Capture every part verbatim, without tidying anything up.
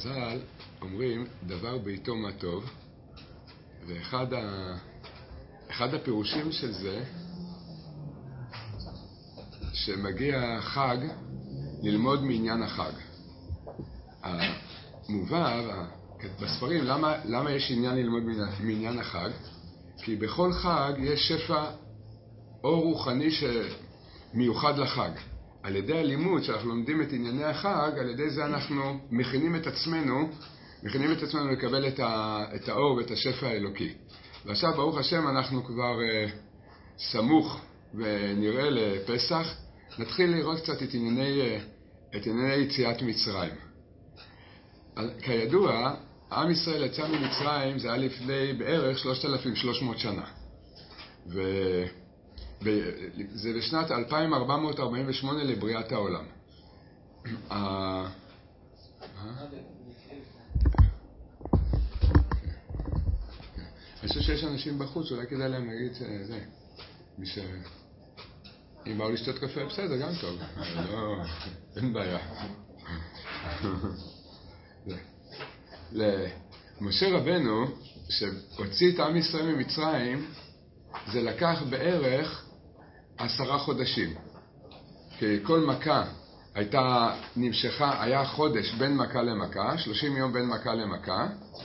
חז"ל אומרים דבר בעיתו מה טוב, ואחד ה... אחד הפירושים של זה שמגיע חג ללמוד מעניין החג. המובא בספרים, למה, למה יש עניין ללמוד מעניין החג? כי בכל חג יש שפע אור רוחני שמיוחד לחג. על ידי הלימוד שאנחנו לומדים את ענייני החג, על ידי זה אנחנו מכינים את עצמנו, מכינים את עצמנו לקבל את, ה, את האור ואת השפע האלוקי. ועכשיו ברוך השם אנחנו כבר uh, סמוך ונראה לפסח, נתחיל לראות קצת את ענייני, uh, את ענייני יציאת מצרים. כידוע, עם ישראל יצא ממצרים, זה היה לפני בערך שלושת אלפים ושלוש מאות שנה. וזה בשנת אלפיים ארבע מאות ארבעים ושמונה לבריאת העולם. אני חושב שיש אנשים בחוץ, אולי כדאי להם להגיד זה. מי ש... אם באו לשתות קפה, בסדר, גם טוב. לא, אין בעיה. למשה רבנו, שהוציא את עם ישראל ממצרים, זה לקח בערך עשרה חודשים. כי כל מכה הייתה נמשכה, היה חודש בין מכה למכה, שלושים יום בין מכה למכה,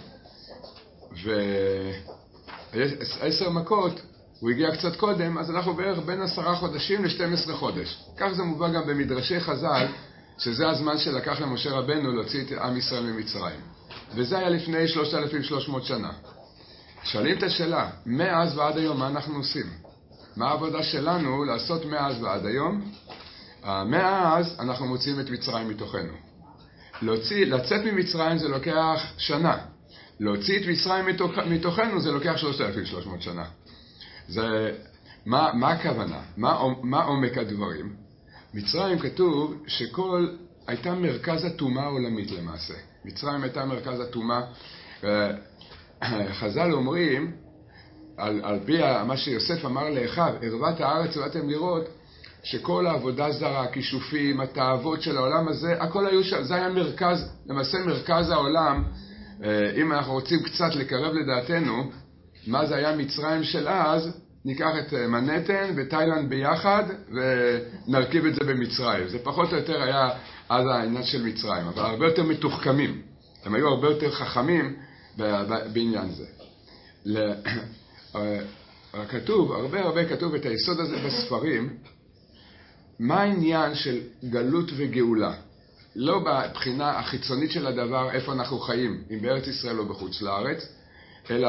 ועשר מכות, הוא הגיע קצת קודם, אז אנחנו בערך בין עשרה חודשים ל-שנים עשר חודש. כך זה מובא גם במדרשי חז"ל, שזה הזמן שלקח למשה רבנו להוציא את עם ישראל ממצרים. וזה היה לפני שלושת אלפים ושלוש מאות שנה. שואלים את השאלה, מאז ועד היום מה אנחנו עושים? מה העבודה שלנו לעשות מאז ועד היום? מאז אנחנו מוציאים את מצרים מתוכנו. להוציא, לצאת ממצרים זה לוקח שנה. להוציא את מצרים מתוך, מתוכנו זה לוקח שלושת אלפים ושלוש מאות שנה. זה, מה, מה הכוונה? מה, מה עומק הדברים? מצרים כתוב שכל, הייתה מרכז הטומאה העולמית למעשה. מצרים הייתה מרכז הטומאה. חז"ל אומרים, על, על פי מה שיוסף אמר לאחיו, ערוות הארץ ובאתם לראות, שכל העבודה זרה, הכישופים, התאוות של העולם הזה, הכל היו שם, זה היה מרכז, למעשה מרכז העולם. אם אנחנו רוצים קצת לקרב לדעתנו, מה זה היה מצרים של אז, ניקח את מנהטן ותאילנד ביחד ונרכיב את זה במצרים. זה פחות או יותר היה אז העניין של מצרים, אבל הרבה יותר מתוחכמים. הם היו הרבה יותר חכמים בעניין זה. כתוב, הרבה הרבה כתוב את היסוד הזה בספרים, מה העניין של גלות וגאולה? לא בבחינה החיצונית של הדבר, איפה אנחנו חיים, אם בארץ ישראל או בחוץ לארץ, אלא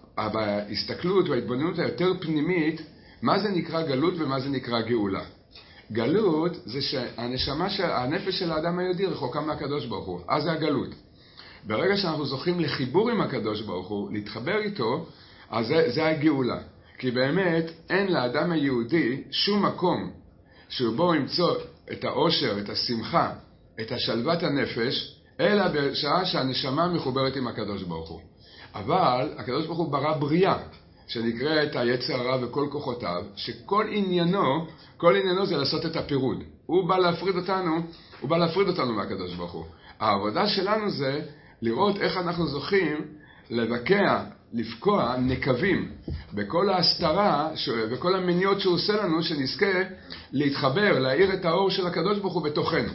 בהסתכלות וההתבוננות היותר פנימית, מה זה נקרא גלות ומה זה נקרא גאולה. גלות זה שהנשמה של, הנפש של האדם היהודי רחוקה מהקדוש ברוך הוא, אז זה הגלות. ברגע שאנחנו זוכים לחיבור עם הקדוש ברוך הוא, להתחבר איתו, אז זה, זה הגאולה. כי באמת אין לאדם היהודי שום מקום שבו ימצוא את האושר, את השמחה, את השלוות הנפש, אלא בשעה שהנשמה מחוברת עם הקדוש ברוך הוא. אבל הקדוש ברוך הוא ברא בריאה, שנקראת היצר הרע וכל כוחותיו, שכל עניינו, כל עניינו זה לעשות את הפירוד. הוא בא להפריד אותנו, הוא בא להפריד אותנו מהקדוש ברוך הוא. העבודה שלנו זה לראות איך אנחנו זוכים לבקע, לפקוע נקבים בכל ההסתרה וכל המניות שהוא עושה לנו, שנזכה להתחבר, להאיר את האור של הקדוש ברוך הוא בתוכנו.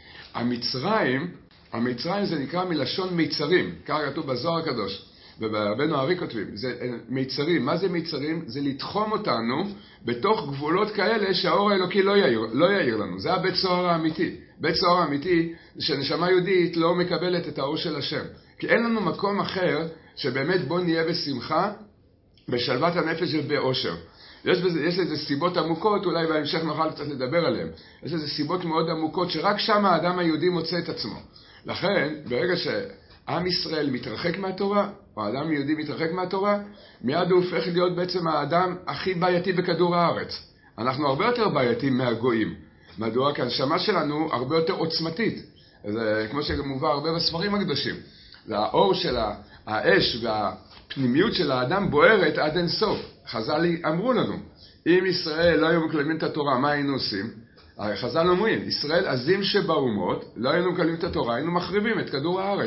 המצרים, המצרים זה נקרא מלשון מיצרים, כך כתוב בזוהר הקדוש, וברבנו הארי כותבים, זה מיצרים. מה זה מיצרים? זה לתחום אותנו בתוך גבולות כאלה שהאור האלוקי לא יאיר, לא יאיר לנו. זה הבית סוהר האמיתי. בית סוהר האמיתי זה שנשמה יהודית לא מקבלת את האור של השם. כי אין לנו מקום אחר שבאמת בוא נהיה בשמחה, בשלוות הנפש ובאושר. יש, בזה, יש לזה סיבות עמוקות, אולי בהמשך נוכל קצת לדבר עליהן. יש לזה סיבות מאוד עמוקות שרק שם האדם היהודי מוצא את עצמו. לכן, ברגע שעם ישראל מתרחק מהתורה, או האדם היהודי מתרחק מהתורה, מיד הוא הופך להיות בעצם האדם הכי בעייתי בכדור הארץ. אנחנו הרבה יותר בעייתים מהגויים. מדוע? כי הנשמה שלנו הרבה יותר עוצמתית. זה כמו שמובא הרבה בספרים הקדושים. האור של האש והפנימיות של האדם בוערת עד אין סוף. חז"ל אמרו לנו, אם ישראל לא היו מקיימים את התורה, מה היינו עושים? חז"ל אומרים, ישראל עזים שבאומות, לא היינו מקיימים את התורה, היינו מחריבים את כדור הארץ.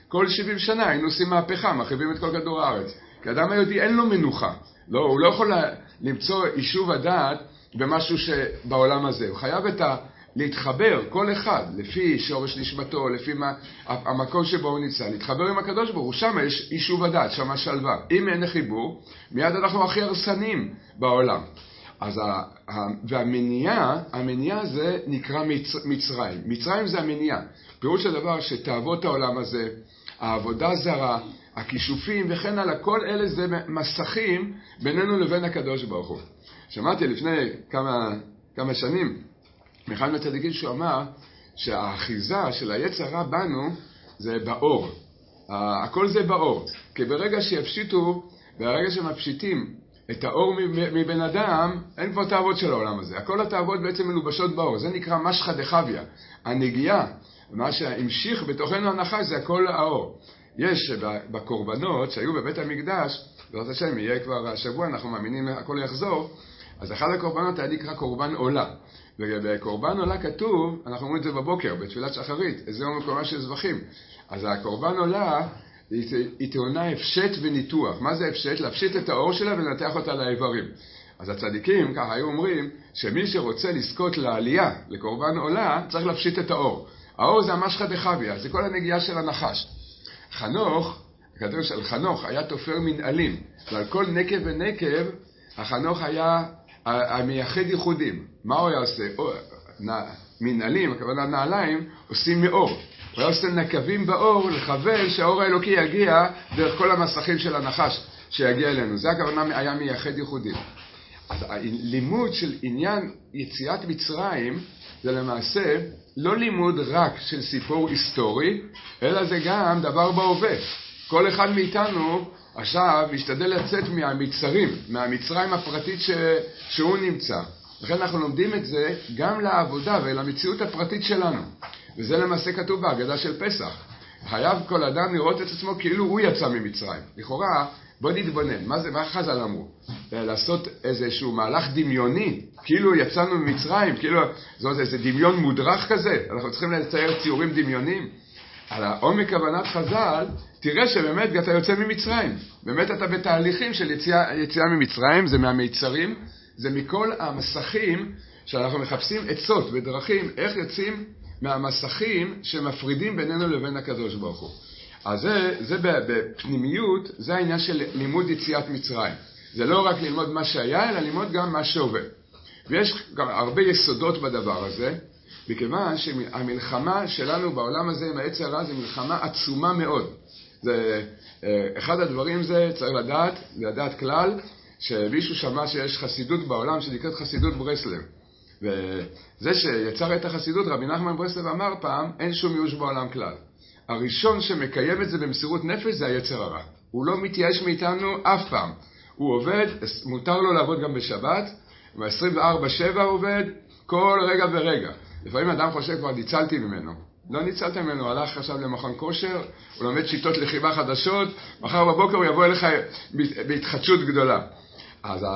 כל שבעים שנה היינו עושים מהפכה, מחריבים את כל כדור הארץ. כי האדם היהודי אין לו מנוחה. לא, הוא לא יכול למצוא יישוב הדעת במשהו שבעולם הזה. הוא חייב את ה... להתחבר, כל אחד, לפי שורש נשמתו, לפי מה, המקום שבו הוא נמצא, להתחבר עם הקדוש ברוך הוא, שם יש יישוב הדעת, שם השלווה. אם אין חיבור, מיד אנחנו הכי הרסנים בעולם. אז ה, ה, והמניעה, המניעה הזה נקרא מצ, מצרים. מצרים זה המניעה. פירוש הדבר שתאוות העולם הזה, העבודה זרה, הכישופים וכן הלאה, כל אלה זה מסכים בינינו לבין הקדוש ברוך הוא. שמעתי לפני כמה, כמה שנים, מאחד מהצדיקים שהוא אמר שהאחיזה של היצר הרע בנו זה באור. הכל זה באור. כי ברגע שיפשיטו, ברגע שמפשיטים את האור מבן אדם, אין כבר תאוות של העולם הזה. הכל התאוות בעצם מלובשות באור. זה נקרא משחא דחביא. הנגיעה, מה שהמשיך בתוכנו הנחש זה הכל האור. יש בקורבנות שהיו בבית המקדש, בעזרת השם יהיה כבר השבוע, אנחנו מאמינים הכל יחזור, אז אחד הקורבנות היה נקרא קורבן עולה. ובקורבן עולה כתוב, אנחנו אומרים את זה בבוקר, בתפילת שחרית, איזה יום קורבן של זבחים. אז הקורבן עולה היא טעונה הפשט וניתוח. מה זה הפשט? להפשיט את האור שלה ולנתח אותה לאיברים. אז הצדיקים ככה היו אומרים שמי שרוצה לזכות לעלייה לקורבן עולה צריך להפשיט את האור. האור זה המשחא דחביא, זה כל הנגיעה של הנחש. חנוך, הכתוב של חנוך היה תופר מנעלים, ועל כל נקב ונקב החנוך היה המייחד ייחודים. מה הוא היה עושה? מנעלים, הכוונה נעליים, עושים מאור. הוא היה עושה נקבים באור לכוון שהאור האלוקי יגיע דרך כל המסכים של הנחש שיגיע אלינו. זה הכוונה היה מייחד ייחודים. אז הלימוד של עניין יציאת מצרים זה למעשה לא לימוד רק של סיפור היסטורי, אלא זה גם דבר בהווה. כל אחד מאיתנו עכשיו משתדל לצאת מהמצרים, מהמצרים הפרטית ש... שהוא נמצא. לכן אנחנו לומדים את זה גם לעבודה ולמציאות הפרטית שלנו. וזה למעשה כתוב בהגדה של פסח. חייב כל אדם לראות את עצמו כאילו הוא יצא ממצרים. לכאורה, בוא נתבונן. מה זה, מה חז"ל אמרו? לעשות איזשהו מהלך דמיוני, כאילו יצאנו ממצרים, כאילו זאת איזה דמיון מודרך כזה. אנחנו צריכים לצייר ציורים דמיוניים. על העומק כוונת חז"ל, תראה שבאמת אתה יוצא ממצרים. באמת אתה בתהליכים של יציאה, יציאה ממצרים, זה מהמיצרים, זה מכל המסכים שאנחנו מחפשים עצות ודרכים, איך יוצאים מהמסכים שמפרידים בינינו לבין הקדוש ברוך הוא. אז זה, זה בפנימיות, זה העניין של לימוד יציאת מצרים. זה לא רק ללמוד מה שהיה, אלא ללמוד גם מה שעובר. ויש גם הרבה יסודות בדבר הזה, מכיוון שהמלחמה שלנו בעולם הזה עם היצר הרע זה מלחמה עצומה מאוד. זה, אחד הדברים זה, צריך לדעת, לדעת כלל, שמישהו שמע שיש חסידות בעולם שנקראת חסידות ברסלב. וזה שיצר את החסידות, רבי נחמן ברסלב אמר פעם, אין שום ייאוש בעולם כלל. הראשון שמקיים את זה במסירות נפש זה היצר הרע. הוא לא מתייאש מאיתנו אף פעם. הוא עובד, מותר לו לעבוד גם בשבת, ב-עשרים וארבע שבע הוא עובד, כל רגע ורגע. לפעמים אדם חושב כבר ניצלתי ממנו. לא ניצלת ממנו, הלך עכשיו למכון כושר, הוא לומד שיטות לחימה חדשות, מחר בבוקר הוא יבוא אליך בהתחדשות גדולה. אז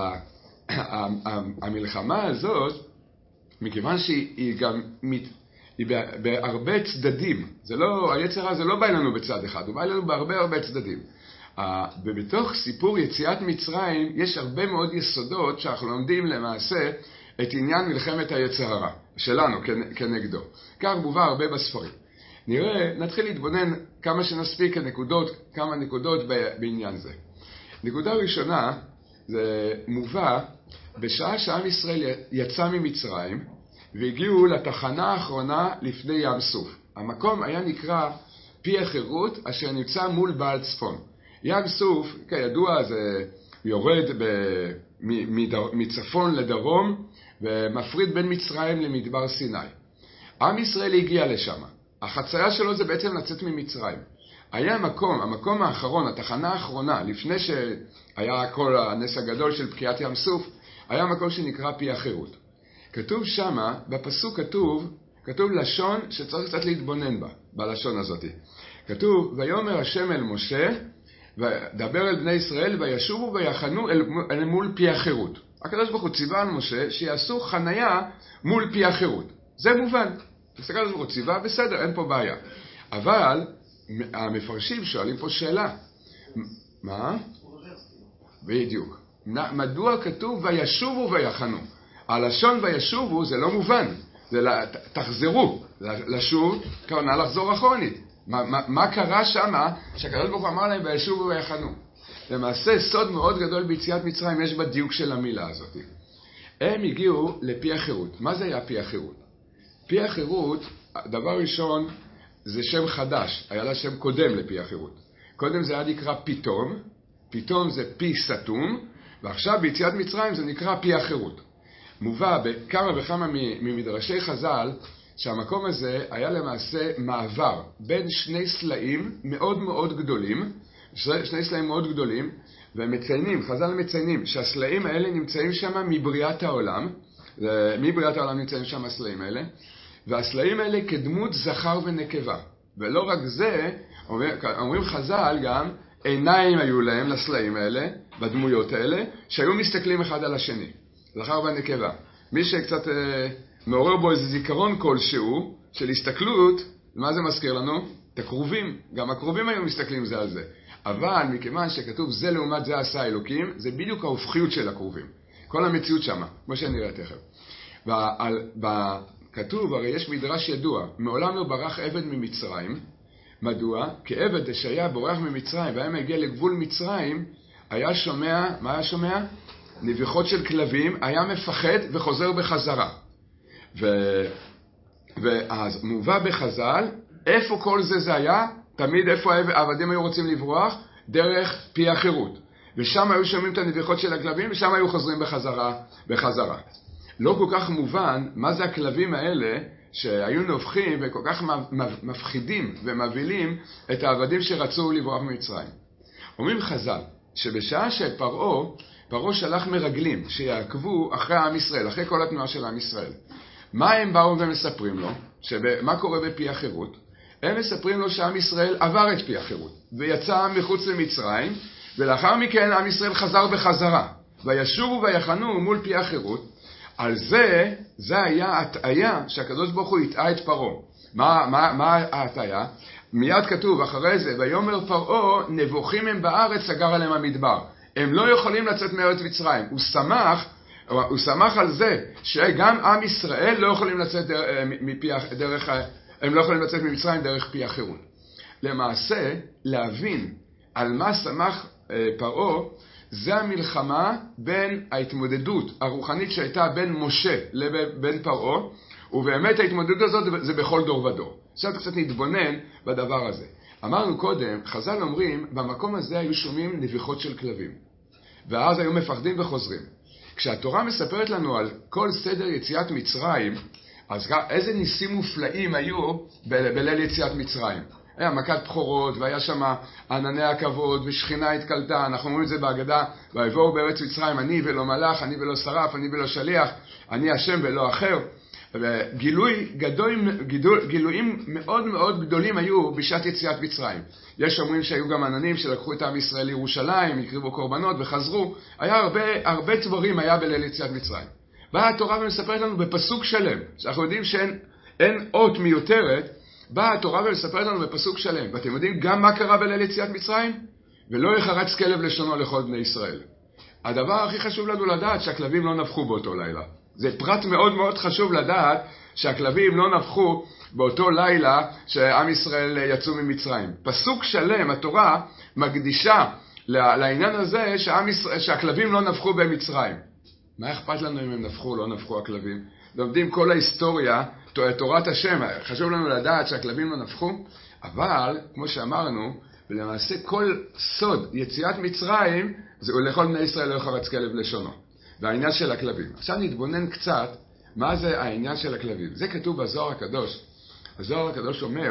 המלחמה הזאת, מכיוון שהיא גם היא בהרבה צדדים, זה לא, היצר הרע זה לא בא אלינו בצד אחד, הוא בא אלינו בהרבה הרבה צדדים. ובתוך סיפור יציאת מצרים יש הרבה מאוד יסודות שאנחנו לומדים למעשה את עניין מלחמת היצר הרע שלנו כנגדו. כך מובא הרבה בספרים. נראה, נתחיל להתבונן כמה שנספיק נקודות, כמה נקודות בעניין זה. נקודה ראשונה, זה מובא בשעה שעם ישראל יצא ממצרים והגיעו לתחנה האחרונה לפני ים סוף. המקום היה נקרא פי החירות אשר נמצא מול בעל צפון. ים סוף, כידוע, זה יורד ב... מצפון לדרום ומפריד בין מצרים למדבר סיני. עם ישראל הגיע לשם. החצייה שלו זה בעצם לצאת ממצרים. היה מקום, המקום האחרון, התחנה האחרונה, לפני שהיה כל הנס הגדול של בקיעת ים סוף, היה מקום שנקרא פי החירות. כתוב שמה, בפסוק כתוב, כתוב לשון שצריך קצת להתבונן בה, בלשון הזאת. כתוב, ויאמר השם אל משה, ודבר אל בני ישראל, וישובו ויחנו אל, אל מול פי החירות. הקדוש ברוך הוא ציווה על משה שיעשו חנייה מול פי החירות. זה מובן. הקדוש ברוך הוא ציווה, בסדר, אין פה בעיה. אבל המפרשים שואלים פה שאלה. מה? בדיוק. מדוע כתוב וישובו ויחנו? הלשון וישובו זה לא מובן. זה תחזרו. לשוב, כוונה לחזור אחורנית. מה, מה, מה קרה שמה שהקדוש ברוך הוא אמר להם וישובו ויחנו? למעשה סוד מאוד גדול ביציאת מצרים יש בדיוק של המילה הזאת. הם הגיעו לפי החירות. מה זה היה פי החירות? פי החירות, דבר ראשון, זה שם חדש. היה לה שם קודם לפי החירות. קודם זה היה נקרא פתאום. פתאום זה פי סתום. ועכשיו ביציאת מצרים זה נקרא פי החירות. מובא בכמה וכמה ממדרשי חז"ל, שהמקום הזה היה למעשה מעבר בין שני סלעים מאוד מאוד גדולים, שני סלעים מאוד גדולים, והם מציינים, חז"ל מציינים, שהסלעים האלה נמצאים שם מבריאת העולם, מבריאת העולם נמצאים שם הסלעים האלה, והסלעים האלה כדמות זכר ונקבה. ולא רק זה, אומר, אומרים חז"ל גם, עיניים היו להם לסלעים האלה, בדמויות האלה, שהיו מסתכלים אחד על השני, זכר ונקבה. מי שקצת אה, מעורר בו איזה זיכרון כלשהו, של הסתכלות, מה זה מזכיר לנו? את הקרובים. גם הקרובים היו מסתכלים זה על זה. אבל מכיוון שכתוב זה לעומת זה עשה אלוקים, זה בדיוק ההופכיות של הקרובים. כל המציאות שמה, כמו שנראה תכף. בכתוב, הרי יש מדרש ידוע, מעולם לא ברח עבד ממצרים. מדוע? כי עבד שהיה בורח ממצרים, והיה מגיע לגבול מצרים, היה שומע, מה היה שומע? נביחות של כלבים, היה מפחד וחוזר בחזרה. ו... ואז מובא בחז"ל, איפה כל זה זה היה? תמיד איפה העבדים היו רוצים לברוח? דרך פי החירות. ושם היו שומעים את הנביחות של הכלבים, ושם היו חוזרים בחזרה, בחזרה. לא כל כך מובן מה זה הכלבים האלה שהיו נובחים וכל כך מפחידים ומבילים את העבדים שרצו לברוח ממצרים. אומרים חז"ל, שבשעה שפרעה, פרעה שלח מרגלים שיעקבו אחרי עם ישראל, אחרי כל התנועה של עם ישראל. מה הם באו ומספרים לו? מה קורה בפי החירות? הם מספרים לו שעם ישראל עבר את פי החירות, ויצא מחוץ למצרים, ולאחר מכן עם ישראל חזר בחזרה, וישובו ויחנו מול פי החירות. על זה, זה היה הטעיה שהקדוש ברוך הוא יטעה את פרעה. מה, מה, מה ההטעיה? מיד כתוב אחרי זה, ויאמר פרעה, נבוכים הם בארץ, סגר עליהם המדבר. הם לא יכולים לצאת מארץ מצרים. הוא שמח, הוא שמח על זה שגם עם ישראל לא יכולים לצאת מפי, דרך, הם לא יכולים לצאת ממצרים דרך פי החירות. למעשה, להבין על מה שמח פרעה, זה המלחמה בין ההתמודדות הרוחנית שהייתה בין משה לבין פרעה, ובאמת ההתמודדות הזאת זה בכל דור ודור. עכשיו קצת נתבונן בדבר הזה. אמרנו קודם, חז"ל אומרים, במקום הזה היו שומעים נביחות של כלבים. ואז היו מפחדים וחוזרים. כשהתורה מספרת לנו על כל סדר יציאת מצרים, אז איזה ניסים מופלאים היו בליל יציאת מצרים. היה מכת בחורות, והיה שם ענני הכבוד, ושכינה התקלטה. אנחנו אומרים את זה בהגדה, ויבואו בארץ מצרים, אני ולא מלאך, אני ולא שרף, אני ולא שליח, אני השם ולא אחר. וגילוי גדול, גידול, גילויים מאוד מאוד גדולים היו בשעת יציאת מצרים. יש אומרים שהיו גם עננים שלקחו את עם ישראל לירושלים, הקריבו קורבנות וחזרו. היה הרבה, הרבה דברים היה בליל יציאת מצרים. באה התורה ומספרת לנו בפסוק שלם, שאנחנו יודעים שאין אין אות מיותרת, באה התורה ומספרת לנו בפסוק שלם. ואתם יודעים גם מה קרה בליל יציאת מצרים? ולא יחרץ כלב לשונו לכל בני ישראל. הדבר הכי חשוב לנו לדעת שהכלבים לא נבחו באותו לילה. זה פרט מאוד מאוד חשוב לדעת שהכלבים לא נבחו באותו לילה שעם ישראל יצאו ממצרים. פסוק שלם, התורה מקדישה לעניין הזה שעם ישראל, שהכלבים לא נבחו במצרים. מה אכפת לנו אם הם נבחו או לא נבחו הכלבים? לומדים כל ההיסטוריה, תורת השם, חשוב לנו לדעת שהכלבים לא נבחו, אבל כמו שאמרנו, ולמעשה כל סוד יציאת מצרים, זה לכל בני ישראל לא יחרץ כלב לשונו. והעניין של הכלבים. עכשיו נתבונן קצת מה זה העניין של הכלבים. זה כתוב בזוהר הקדוש. הזוהר הקדוש אומר,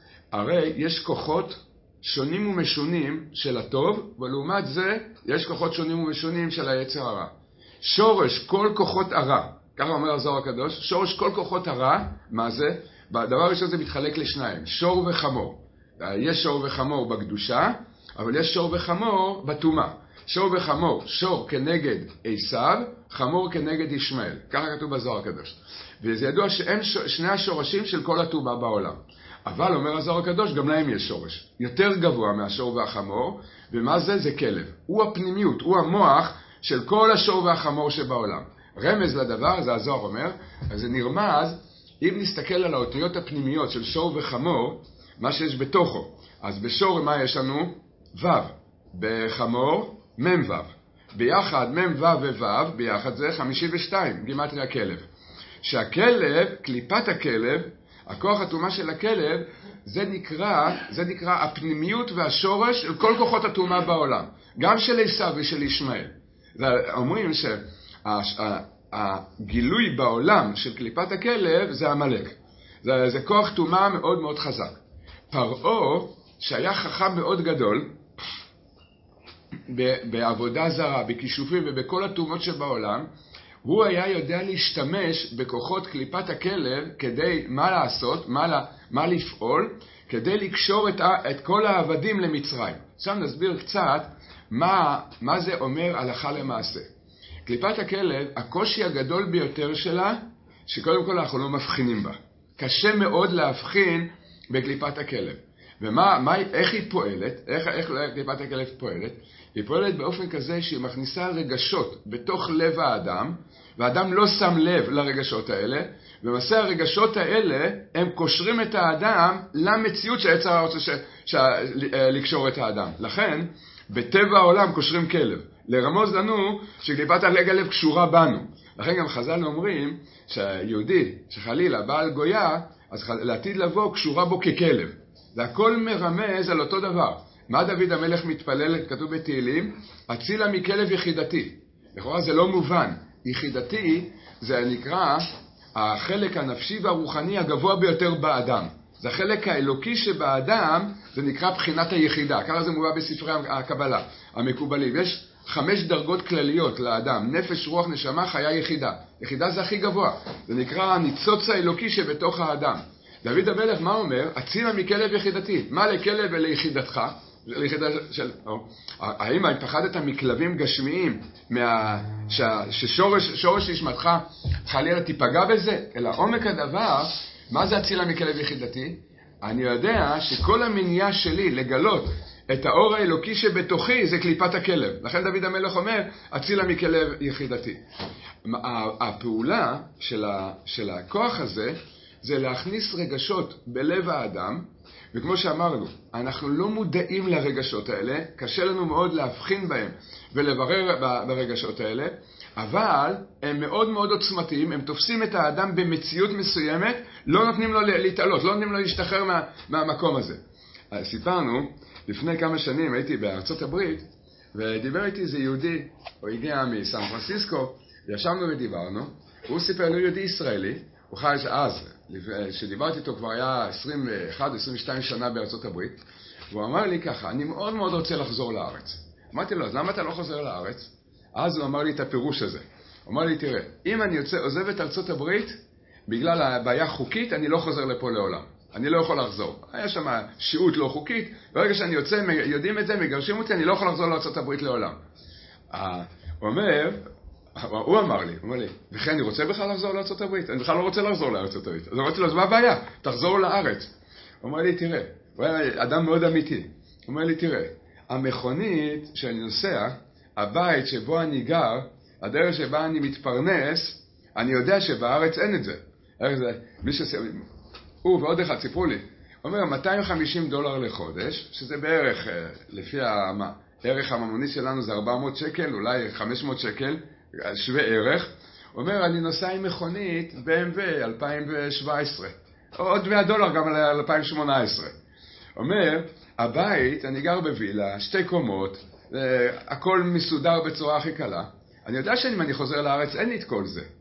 הרי יש כוחות שונים ומשונים של הטוב, ולעומת זה יש כוחות שונים ומשונים של היצר הרע. שורש כל כוחות הרע, ככה אומר הזוהר הקדוש, שורש כל כוחות הרע, מה זה? בדבר ראשון זה מתחלק לשניים, שור וחמור. יש שור וחמור בקדושה, אבל יש שור וחמור בטומאה. שור וחמור, שור כנגד עשיו, חמור כנגד ישמעאל. ככה כתוב בזוהר הקדוש. וזה ידוע שהם שני השורשים של כל הטומאה בעולם. אבל אומר הזוהר הקדוש, גם להם יש שורש. יותר גבוה מהשור והחמור, ומה זה? זה כלב. הוא הפנימיות, הוא המוח של כל השור והחמור שבעולם. רמז לדבר, זה הזוהר אומר, אז זה נרמז, אם נסתכל על האותיות הפנימיות של שור וחמור, מה שיש בתוכו. אז בשור מה יש לנו? ו', בחמור מם ו'. ביחד מם ו' וו', ביחד זה חמישים ושתיים, גימטריה כלב. שהכלב, קליפת הכלב, הכוח הטומאה של הכלב, זה נקרא, זה נקרא הפנימיות והשורש של כל כוחות הטומאה בעולם. גם של עשיו ושל ישמעאל. אומרים שהגילוי בעולם של קליפת הכלב זה עמלק. זה, זה כוח טומאה מאוד מאוד חזק. פרעה, שהיה חכם מאוד גדול, בעבודה זרה, בכישופים ובכל הטומאות שבעולם, הוא היה יודע להשתמש בכוחות קליפת הכלב כדי מה לעשות, מה, לה, מה לפעול, כדי לקשור את, את כל העבדים למצרים. עכשיו נסביר קצת מה, מה זה אומר הלכה למעשה. קליפת הכלב, הקושי הגדול ביותר שלה, שקודם כל אנחנו לא מבחינים בה. קשה מאוד להבחין בקליפת הכלב. ומה, מה, איך היא פועלת? איך, איך קליפת הכלב פועלת? היא פועלת באופן כזה שהיא מכניסה רגשות בתוך לב האדם, והאדם לא שם לב לרגשות האלה, ומעשה הרגשות האלה הם קושרים את האדם למציאות שהיצר הרע רוצה ש... ש... לקשור את האדם. לכן, בטבע העולם קושרים כלב. לרמוז לנו שקליפת הכלב קשורה בנו. לכן גם חז"ל אומרים שהיהודי שחלילה בעל גויה, אז לעתיד לבוא קשורה בו ככלב. והכל מרמז על אותו דבר. מה דוד המלך מתפלל, כתוב בתהילים, הצילה מכלב יחידתי. לכאורה זה לא מובן. יחידתי זה נקרא החלק הנפשי והרוחני הגבוה ביותר באדם. זה החלק האלוקי שבאדם, זה נקרא בחינת היחידה. ככה זה מובא בספרי הקבלה המקובלים. יש חמש דרגות כלליות לאדם, נפש, רוח, נשמה, חיה, יחידה. יחידה זה הכי גבוה. זה נקרא הניצוץ האלוקי שבתוך האדם. דוד המלך מה אומר? הצילה מכלב יחידתי. מה לכלב וליחידתך? ליחידה של... או, האם פחדת מכלבים גשמיים, מה... ש... ששורש שורש נשמתך חלילה תיפגע בזה? אלא עומק הדבר, מה זה הצילה מכלב יחידתי? אני יודע שכל המניעה שלי לגלות את האור האלוקי שבתוכי זה קליפת הכלב. לכן דוד המלך אומר, הצילה מכלב יחידתי. הפעולה של, ה... של הכוח הזה, זה להכניס רגשות בלב האדם, וכמו שאמרנו, אנחנו לא מודעים לרגשות האלה, קשה לנו מאוד להבחין בהם ולברר ברגשות האלה, אבל הם מאוד מאוד עוצמתיים, הם תופסים את האדם במציאות מסוימת, לא נותנים לו להתעלות, לא נותנים לו להשתחרר מה, מהמקום הזה. סיפרנו, לפני כמה שנים הייתי בארצות הברית, ודיבר איתי איזה יהודי, הוא הגיע מסן פרנסיסקו, וישבנו ודיברנו, הוא סיפר לו יהודי ישראלי, הוא חי אז, שדיברתי איתו כבר היה עשרים ואחת עשרים ושתיים שנה בארצות הברית, והוא אמר לי ככה, אני מאוד מאוד רוצה לחזור לארץ. אמרתי לו, אז למה אתה לא חוזר לארץ? אז הוא אמר לי את הפירוש הזה. הוא אמר לי, תראה, אם אני יוצא, עוזב את ארצות הברית, בגלל הבעיה חוקית, אני לא חוזר לפה לעולם. אני לא יכול לחזור. היה שם שהות לא חוקית, ברגע שאני יוצא, יודעים את זה, מגרשים אותי, אני לא יכול לחזור לארצות הברית לעולם. הוא אומר, הוא אמר לי, הוא אמר לי, וכן אני רוצה בכלל לחזור לארצות הברית? אני בכלל לא רוצה לחזור לארצות הברית. אז אמרתי לו, אז מה הבעיה? תחזור לארץ. הוא אומר לי, תראה, הוא היה אדם מאוד אמיתי. הוא אומר לי, תראה, המכונית שאני נוסע, הבית שבו אני גר, הדרך שבה אני מתפרנס, אני יודע שבארץ אין את זה. מי שעושה, הוא ועוד אחד סיפרו לי, הוא אומר, מאתיים וחמישים דולר לחודש, שזה בערך, לפי הערך הממוני שלנו זה ארבע מאות שקל, אולי חמש מאות שקל, שווה ערך. הוא אומר, אני נוסע עם מכונית בי אם דאבליו אלפיים שבע עשרה, עוד מאה דולר גם על אלפיים שמונה עשרה. הוא אומר, הבית, אני גר בווילה, שתי קומות, הכל מסודר בצורה הכי קלה. אני יודע שאם אני חוזר לארץ, אין לי את כל זה.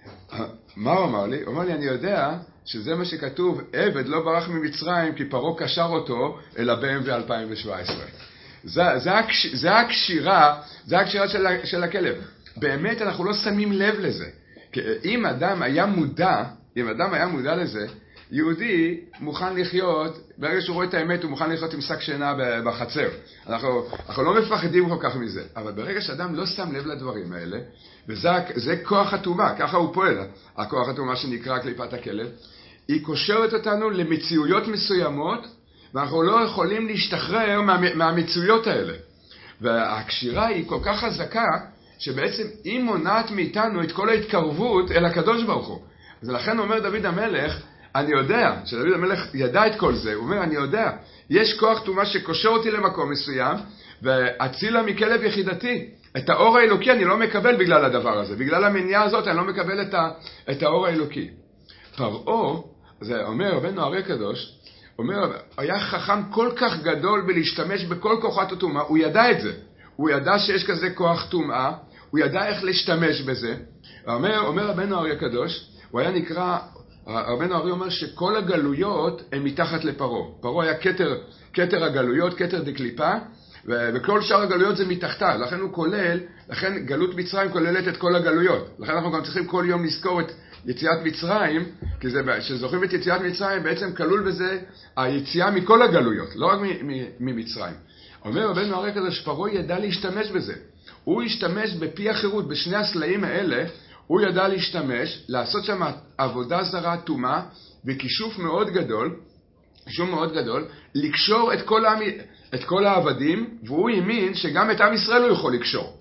מה הוא אמר לי? הוא אמר לי, אני יודע שזה מה שכתוב, עבד לא ברח ממצרים, כי פרעה קשר אותו אל ה-בי אם דאבליו אלפיים שבע עשרה. זה, זה, הקש, זה הקשירה, זה הקשירה של, של הכלב. באמת אנחנו לא שמים לב לזה. כי אם אדם היה מודע, אם אדם היה מודע לזה, יהודי מוכן לחיות, ברגע שהוא רואה את האמת, הוא מוכן לחיות עם שק שינה בחצר. אנחנו, אנחנו לא מפחדים כל כך מזה. אבל ברגע שאדם לא שם לב לדברים האלה, וזה זה כוח הטומאה, ככה הוא פועל, הכוח הטומאה שנקרא קליפת הכלב, היא קושרת אותנו למציאויות מסוימות, ואנחנו לא יכולים להשתחרר מה, מהמציאויות האלה. והקשירה היא כל כך חזקה, שבעצם היא מונעת מאיתנו את כל ההתקרבות אל הקדוש ברוך הוא. אז לכן אומר דוד המלך, אני יודע, שדוד המלך ידע את כל זה, הוא אומר, אני יודע, יש כוח טומאה שקושר אותי למקום מסוים, והצילה מכלב יחידתי. את האור האלוקי אני לא מקבל בגלל הדבר הזה, בגלל המניעה הזאת אני לא מקבל את, ה, את האור האלוקי. פרעה, זה אומר רבנו האר"י הקדוש, אומר, היה חכם כל כך גדול בלהשתמש בכל כוחות הטומאה, הוא ידע את זה. הוא ידע שיש כזה כוח טומאה, הוא ידע איך להשתמש בזה. אומר, אומר רבנו האר"י הקדוש, הוא היה נקרא, רבנו האר"י אומר שכל הגלויות הן מתחת לפרעה. פרעה היה כתר, כתר הגלויות, כתר דקליפה, וכל שאר הגלויות זה מתחתיו. לכן הוא כולל, לכן גלות מצרים כוללת את כל הגלויות. לכן אנחנו גם צריכים כל יום לזכור את יציאת מצרים, כי זה, שזוכרים את יציאת מצרים, בעצם כלול בזה היציאה מכל הגלויות, לא רק ממצרים. אומר רבנו האר"י הקדוש, פרעה ידע להשתמש בזה. הוא השתמש בפי החירות, בשני הסלעים האלה, הוא ידע להשתמש, לעשות שם עבודה זרה טומאה, וכישוף מאוד גדול, כישוף מאוד גדול, לקשור את כל, העמ... את כל העבדים, והוא האמין שגם את עם ישראל הוא יכול לקשור.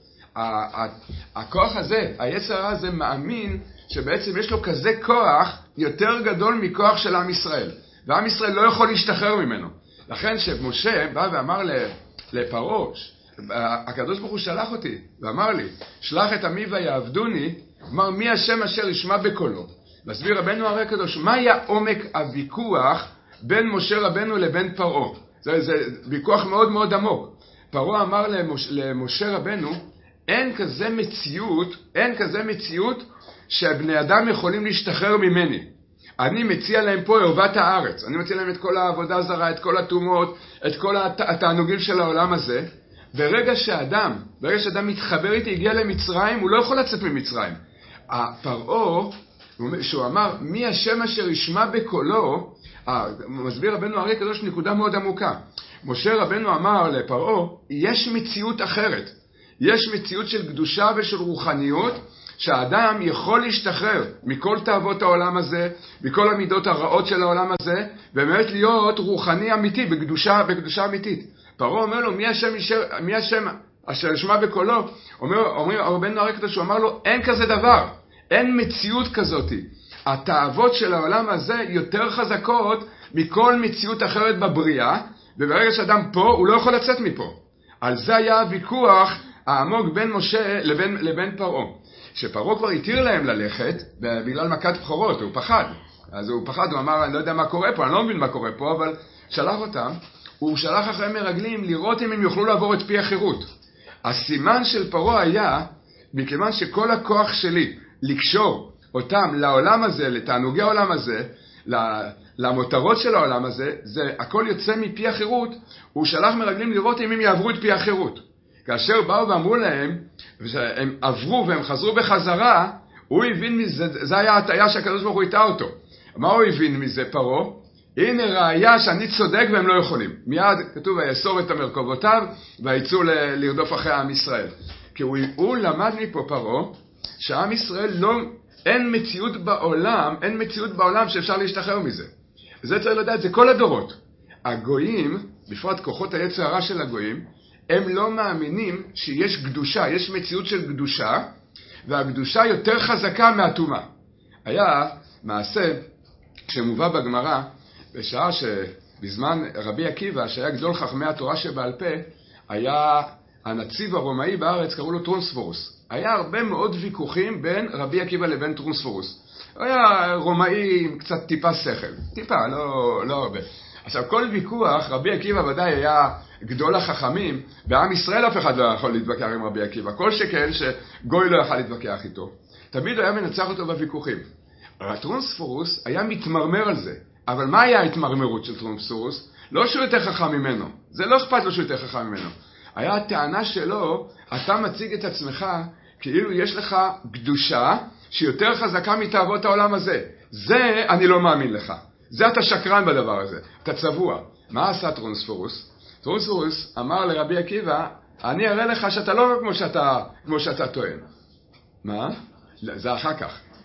הכוח הזה, היצר הרע הזה מאמין, שבעצם יש לו כזה כוח יותר גדול מכוח של עם ישראל. ועם ישראל לא יכול להשתחרר ממנו. לכן שמשה בא ואמר לפרעה, הקדוש ברוך הוא שלח אותי, ואמר לי, שלח את עמי ויעבדוני, אמר מי השם אשר ישמע בקולו. מסביר רבנו האר"י הקדוש, מה היה עומק הוויכוח בין משה רבנו לבין פרעה? זה, זה ויכוח מאוד מאוד עמוק. פרעה אמר למש, למשה רבנו, אין כזה מציאות, אין כזה מציאות שהבני אדם יכולים להשתחרר ממני. אני מציע להם פה ערוות הארץ. אני מציע להם את כל העבודה הזרה, את כל הטומאות, את כל הת... התענוגים של העולם הזה. ברגע שאדם, ברגע שאדם מתחבר איתי, הגיע למצרים, הוא לא יכול לצאת ממצרים. הפרעה, שהוא אמר, מי השם אשר ישמע בקולו, מסביר רבנו האר"י הקדוש נקודה מאוד עמוקה. משה רבנו אמר לפרעה, יש מציאות אחרת. יש מציאות של קדושה ושל רוחניות, שהאדם יכול להשתחרר מכל תאוות העולם הזה, מכל המידות הרעות של העולם הזה, ובאמת להיות רוחני אמיתי, בקדושה, בקדושה אמיתית. פרעה אומר לו, מי השם, מי השם אשר ישמע בקולו? אומר, אומר רבנו האר"י הקדוש, הוא אמר לו, אין כזה דבר, אין מציאות כזאת. התאוות של העולם הזה יותר חזקות מכל מציאות אחרת בבריאה, וברגע שאדם פה, הוא לא יכול לצאת מפה. על זה היה הוויכוח העמוק בין משה לבין, לבין פרעה. שפרעה כבר התיר להם ללכת, בגלל מכת בכורות, הוא פחד. אז הוא פחד, הוא אמר, אני לא יודע מה קורה פה, אני לא מבין מה קורה פה, אבל שלח אותם, הוא שלח אחרי מרגלים לראות אם הם יוכלו לעבור את פי החירות. הסימן של פרעה היה, מכיוון שכל הכוח שלי לקשור אותם לעולם הזה, לתענוגי העולם הזה, למותרות של העולם הזה, זה הכל יוצא מפי החירות, הוא שלח מרגלים לראות אם הם יעברו את פי החירות. כאשר באו ואמרו להם, שהם עברו והם חזרו בחזרה, הוא הבין מזה, זה היה הטעיה שהקדוש ברוך הוא הטעה אותו. מה הוא הבין מזה פרעה? הנה ראיה שאני צודק והם לא יכולים. מיד כתוב, ויאסור את מרכבותיו, ויצאו לרדוף אחרי עם ישראל. כי הוא, הוא למד מפה פרעה, שעם ישראל לא, אין מציאות בעולם, אין מציאות בעולם שאפשר להשתחרר מזה. זה צריך לדעת, זה כל הדורות. הגויים, בפרט כוחות היצר הרע של הגויים, הם לא מאמינים שיש קדושה, יש מציאות של קדושה, והקדושה יותר חזקה מהטומאה. היה מעשה שמובא בגמרא, בשעה שבזמן רבי עקיבא, שהיה גדול חכמי התורה שבעל פה, היה הנציב הרומאי בארץ, קראו לו טרונספורוס. היה הרבה מאוד ויכוחים בין רבי עקיבא לבין טרונספורוס. היה רומאי עם קצת טיפה שכל, טיפה, לא, לא הרבה. עכשיו, כל ויכוח, רבי עקיבא ודאי היה גדול החכמים, בעם ישראל אף אחד לא יכול להתווכח עם רבי עקיבא. כל שכן שגוי לא יכול להתווכח איתו. תמיד הוא היה מנצח אותו בוויכוחים. טרונספורוס היה מתמרמר על זה. אבל מה היה ההתמרמרות של טרונספורוס? לא שהוא יותר חכם ממנו. זה לא אכפת לו שהוא יותר חכם ממנו. היה הטענה שלו, אתה מציג את עצמך כאילו יש לך קדושה שיותר חזקה מתאוות העולם הזה. זה אני לא מאמין לך. זה אתה שקרן בדבר הזה. אתה צבוע. מה עשה טרונספורוס? טרונספורוס אמר לרבי עקיבא, אני אראה לך שאתה לא כמו שאתה, כמו שאתה טוען. מה? זה אחר כך.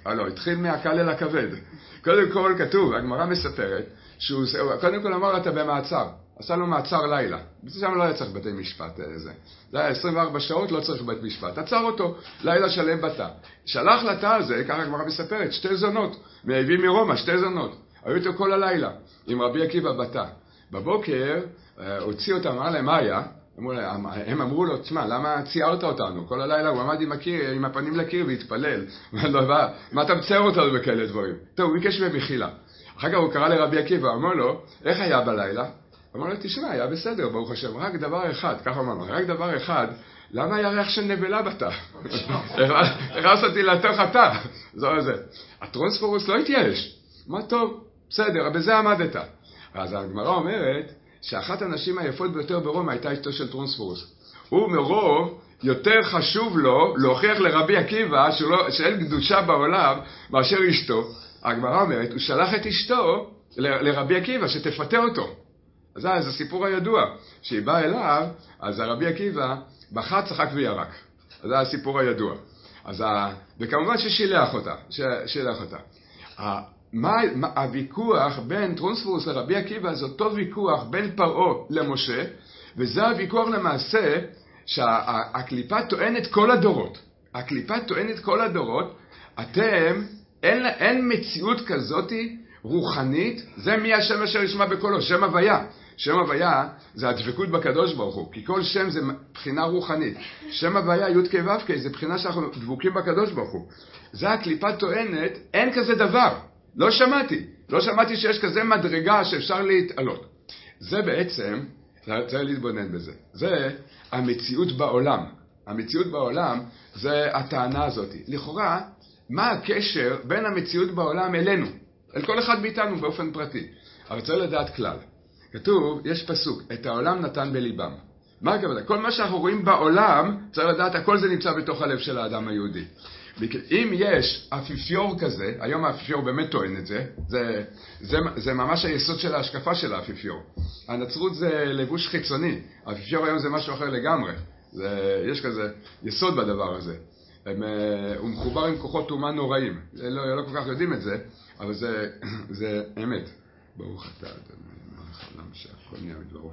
לא, התחיל מהקל אל הכבד. קודם כל כתוב, הגמרא מספרת, שהוא קודם כל אמר אתה במעצר, עשה לו מעצר לילה. שם לא היה צריך בתי משפט איזה. זה היה עשרים וארבע שעות, לא צריך בית משפט. עצר אותו, לילה שלם בתא. שלח לתא הזה, ככה הגמרא מספרת, שתי זונות, מהביא מרומא, שתי זונות. היו איתו כל הלילה, עם רבי עקיבא בתא. בבוקר, הוציא אותם, אמר להם, מה היה? הם אמרו לו, תשמע, למה ציירת אותנו? כל הלילה הוא עמד עם הקיר, עם הפנים לקיר והתפלל. מה אתה מצייר אותנו בכאלה דברים? טוב, הוא ביקש במחילה. אחר כך הוא קרא לרבי עקיבא, אמר לו, איך היה בלילה? אמר לו, תשמע, היה בסדר, ברוך השם, רק דבר אחד, ככה אמרנו, רק דבר אחד, למה היה ריח של נבלה בתא? הכנס אותי לתוך התא. זו זה. הטרונספורוס לא התייאש. מה טוב, בסדר, בזה עמדת. אז הגמרא אומרת, שאחת הנשים היפות ביותר ברומא הייתה אשתו של טרונספורוס. הוא מרוב יותר חשוב לו להוכיח לרבי עקיבא שלא, שאין קדושה בעולם מאשר אשתו. הגמרא אומרת, הוא שלח את אשתו לרבי עקיבא שתפתה אותו. אז זה הסיפור הידוע, שהיא באה אליו, אז הרבי עקיבא בכה, צחק וירק. אז זה הסיפור הידוע. אז ה... וכמובן ששילח אותה, ששילח אותה. מה, מה הוויכוח בין טרונספורוס לרבי עקיבא זה אותו ויכוח בין פרעה למשה, וזה הוויכוח למעשה שהקליפה טוענת כל הדורות. הקליפה טוענת כל הדורות, אתם, אין, אין מציאות כזאת רוחנית, זה מי השם אשר ישמע בקולו, שם הוויה. שם הוויה זה הדבקות בקדוש ברוך הוא, כי כל שם זה בחינה רוחנית. שם הוויה י' כ' ו' כ' זה בחינה שאנחנו דבוקים בקדוש ברוך הוא. זה הקליפה טוענת, אין כזה דבר. לא שמעתי, לא שמעתי שיש כזה מדרגה שאפשר להתעלות. זה בעצם, צריך להתבונן בזה, זה המציאות בעולם. המציאות בעולם זה הטענה הזאת. לכאורה, מה הקשר בין המציאות בעולם אלינו? אל כל אחד מאיתנו באופן פרטי. אבל צריך לדעת כלל. כתוב, יש פסוק, את העולם נתן בליבם. מה הכוונה? כל מה שאנחנו רואים בעולם, צריך לדעת, הכל זה נמצא בתוך הלב של האדם היהודי. אם יש אפיפיור כזה, היום האפיפיור באמת טוען את זה, זה, זה, זה ממש היסוד של ההשקפה של האפיפיור. הנצרות זה לבוש חיצוני, האפיפיור היום זה משהו אחר לגמרי. זה, יש כזה יסוד בדבר הזה. הם, הוא מחובר עם כוחות אומה נוראים. לא, לא כל כך יודעים את זה, אבל זה, זה אמת. ברוך אתה, אדוני, מלך העולם שהכל נהיה מדברו.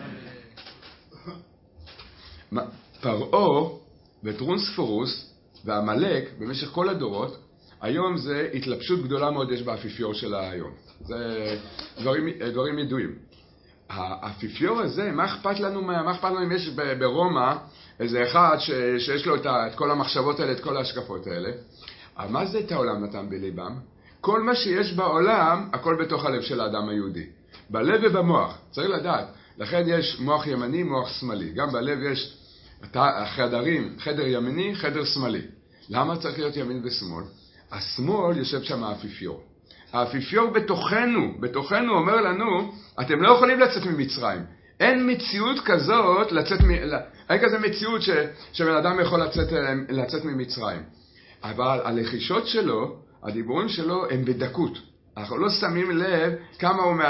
פרעה וטרונספורוס והמלאק במשך כל הדורות, היום זה התלבשות גדולה מאוד יש באפיפיור של היום. זה דברים, דברים ידועים. האפיפיור הזה, מה אכפת לנו, מה אכפת לנו אם יש ברומא איזה אחד ש, שיש לו את, ה, את כל המחשבות האלה, את כל ההשקפות האלה? אבל מה זה את העולם נתן בליבם? כל מה שיש בעולם, הכל בתוך הלב של האדם היהודי. בלב ובמוח, צריך לדעת. לכן יש מוח ימני, מוח שמאלי. גם בלב יש חדרים, חדר ימיני, חדר שמאלי. למה צריך להיות ימין ושמאל? השמאל יושב שם האפיפיור. האפיפיור בתוכנו, בתוכנו אומר לנו, אתם לא יכולים לצאת ממצרים. אין מציאות כזאת לצאת, מ... אין כזה מציאות ש... שבן אדם יכול לצאת, לצאת ממצרים. אבל הלחישות שלו, הדיבורים שלו הם בדקות. אנחנו לא שמים לב כמה הוא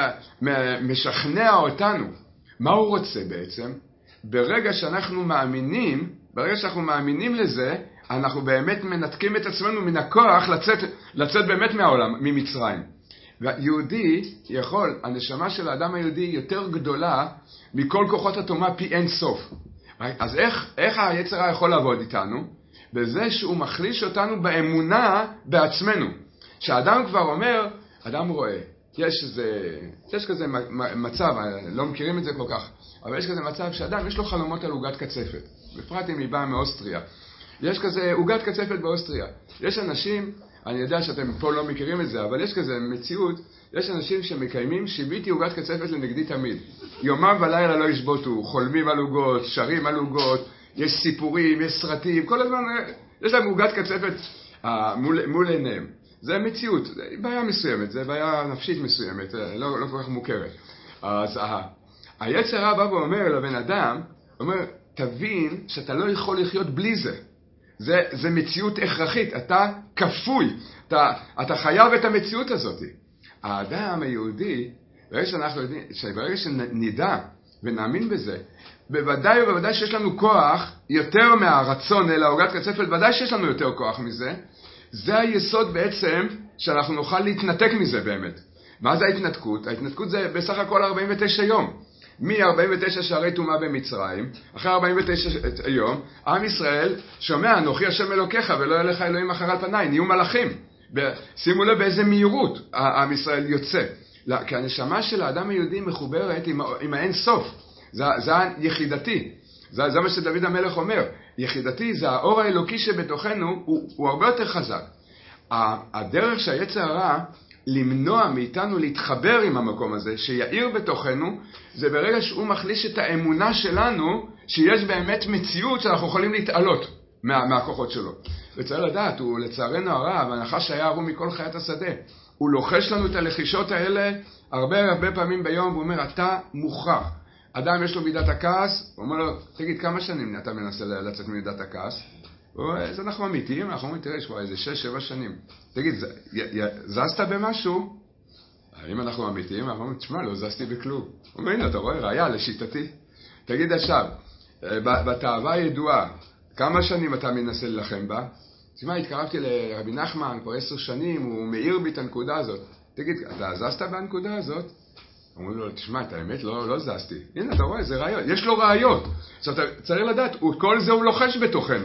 משכנע אותנו. מה הוא רוצה בעצם? ברגע שאנחנו מאמינים, ברגע שאנחנו מאמינים לזה, אנחנו באמת מנתקים את עצמנו מן הכוח לצאת, לצאת באמת מהעולם, ממצרים. והיהודי יכול, הנשמה של האדם היהודי יותר גדולה מכל כוחות התורה פי אין סוף. אז איך, איך היצר יכול לעבוד איתנו? בזה שהוא מחליש אותנו באמונה בעצמנו. שהאדם כבר אומר, אדם רואה, יש, איזה, יש כזה מצב, לא מכירים את זה כל כך, אבל יש כזה מצב שאדם יש לו חלומות על עוגת קצפת, בפרט אם היא באה מאוסטריה. יש כזה עוגת קצפת באוסטריה. יש אנשים, אני יודע שאתם פה לא מכירים את זה, אבל יש כזה מציאות, יש אנשים שמקיימים שיביתי עוגת קצפת לנגדי תמיד. יומם ולילה לא ישבותו, חולמים על עוגות, שרים על עוגות, יש סיפורים, יש סרטים, כל הזמן יש להם עוגת קצפת אה, מול, מול עיניהם. זה מציאות, זה בעיה מסוימת, זה בעיה נפשית מסוימת, לא, לא כל כך מוכרת. אז ה, היצר הבא ואומר לבן אדם, אומר, תבין שאתה לא יכול לחיות בלי זה. זה, זה מציאות הכרחית, אתה כפוי, אתה, אתה חייב את המציאות הזאת. האדם היהודי, ברגע שאנחנו יודעים, שברגע שנדע ונאמין בזה, בוודאי ובוודאי שיש לנו כוח יותר מהרצון אל העוגת קצפת, בוודאי שיש לנו יותר כוח מזה, זה היסוד בעצם שאנחנו נוכל להתנתק מזה באמת. מה זה ההתנתקות? ההתנתקות זה בסך הכל ארבעים ותשע יום. מ-ארבעים ותשע שערי טומאה במצרים, אחרי ארבעים ותשע יום, עם ישראל שומע, אנוכי השם אלוקיך ולא יהיה לך אלוהים אחר על פניי, נהיו מלאכים. שימו לב באיזה מהירות עם ישראל יוצא. כי הנשמה של האדם היהודי מחוברת עם, עם האין סוף. זה, זה היחידתי. זה, זה מה שדוד המלך אומר. יחידתי זה האור האלוקי שבתוכנו, הוא, הוא הרבה יותר חזק. הדרך שהיצר הרע למנוע מאיתנו להתחבר עם המקום הזה, שיעיר בתוכנו, זה ברגע שהוא מחליש את האמונה שלנו, שיש באמת מציאות שאנחנו יכולים להתעלות מה, מהכוחות שלו. וצריך לדעת, הוא לצערנו הרב, הנחש היה ערום מכל חיית השדה. הוא לוחש לנו את הלחישות האלה הרבה הרבה פעמים ביום, והוא אומר, אתה מוכרח. אדם יש לו מידת הכעס, הוא אומר לו, תגיד, כמה שנים אתה מנסה לצאת ממידת הכעס? אז אנחנו אמיתיים, אנחנו אומרים, תראה, יש כבר איזה שש, שבע שנים. תגיד, זזת במשהו? אם אנחנו אמיתיים, אנחנו אומרים, תשמע, לא זזתי בכלום. הוא אומר, הנה, אתה רואה, ראיה, לשיטתי. תגיד עכשיו, בתאווה הידועה, כמה שנים אתה מנסה ללחם בה? תשמע, התקרבתי לרבי נחמן, כבר עשר שנים, הוא מאיר בי את הנקודה הזאת. תגיד, אתה זזת בנקודה הזאת? אומרים לו, תשמע, את האמת, לא, לא זזתי. הנה, אתה רואה, זה ראיות. יש לו ראיות. עכשיו, אתה צריך לדעת, כל זה הוא לוחש בתוכנו.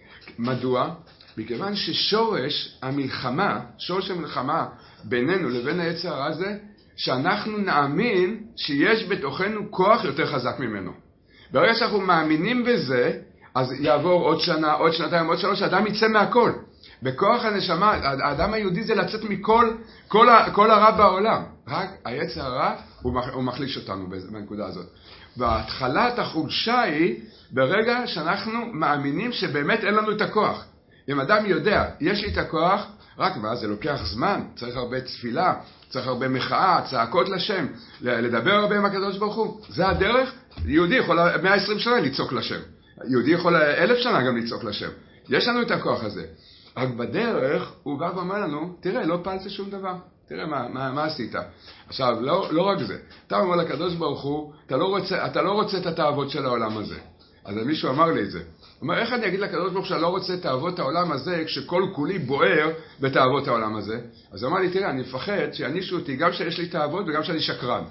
מדוע? מכיוון ששורש המלחמה, שורש המלחמה בינינו לבין היצר הרע זה, שאנחנו נאמין שיש בתוכנו כוח יותר חזק ממנו. ברגע שאנחנו מאמינים בזה, אז יעבור עוד שנה, עוד שנתיים, עוד שלוש, האדם יצא מהכל. בכוח הנשמה, האדם היהודי זה לצאת מכל, כל, כל הרע בעולם. רק היצר הרע, הוא, הוא מחליש אותנו בנקודה הזאת. והתחלת החולשה היא, ברגע שאנחנו מאמינים שבאמת אין לנו את הכוח. אם אדם יודע, יש לי את הכוח, רק ואז זה לוקח זמן, צריך הרבה תפילה, צריך הרבה מחאה, צעקות לשם, לדבר הרבה עם הקדוש ברוך הוא. זה הדרך, יהודי יכול מאה ועשרים שנה לצעוק לשם. יהודי יכול אלף שנה גם לצעוק לשם. יש לנו את הכוח הזה. רק בדרך הוא בא ואומר לנו, תראה, לא פעלת שום דבר. תראה מה, מה, מה עשית. עכשיו, לא, לא רק זה. אתה אומר לקדוש ברוך הוא, אתה לא רוצה, אתה לא רוצה את התאוות של העולם הזה. אז מישהו אמר לי את זה. הוא אומר, איך אני אגיד לקדוש ברוך שאני לא רוצה את תאוות העולם הזה, כשכל כולי בוער בתאוות העולם הזה? אז הוא אמר לי, תראה, אני מפחד שיענישו אותי גם שיש לי תאוות וגם שאני שקרן.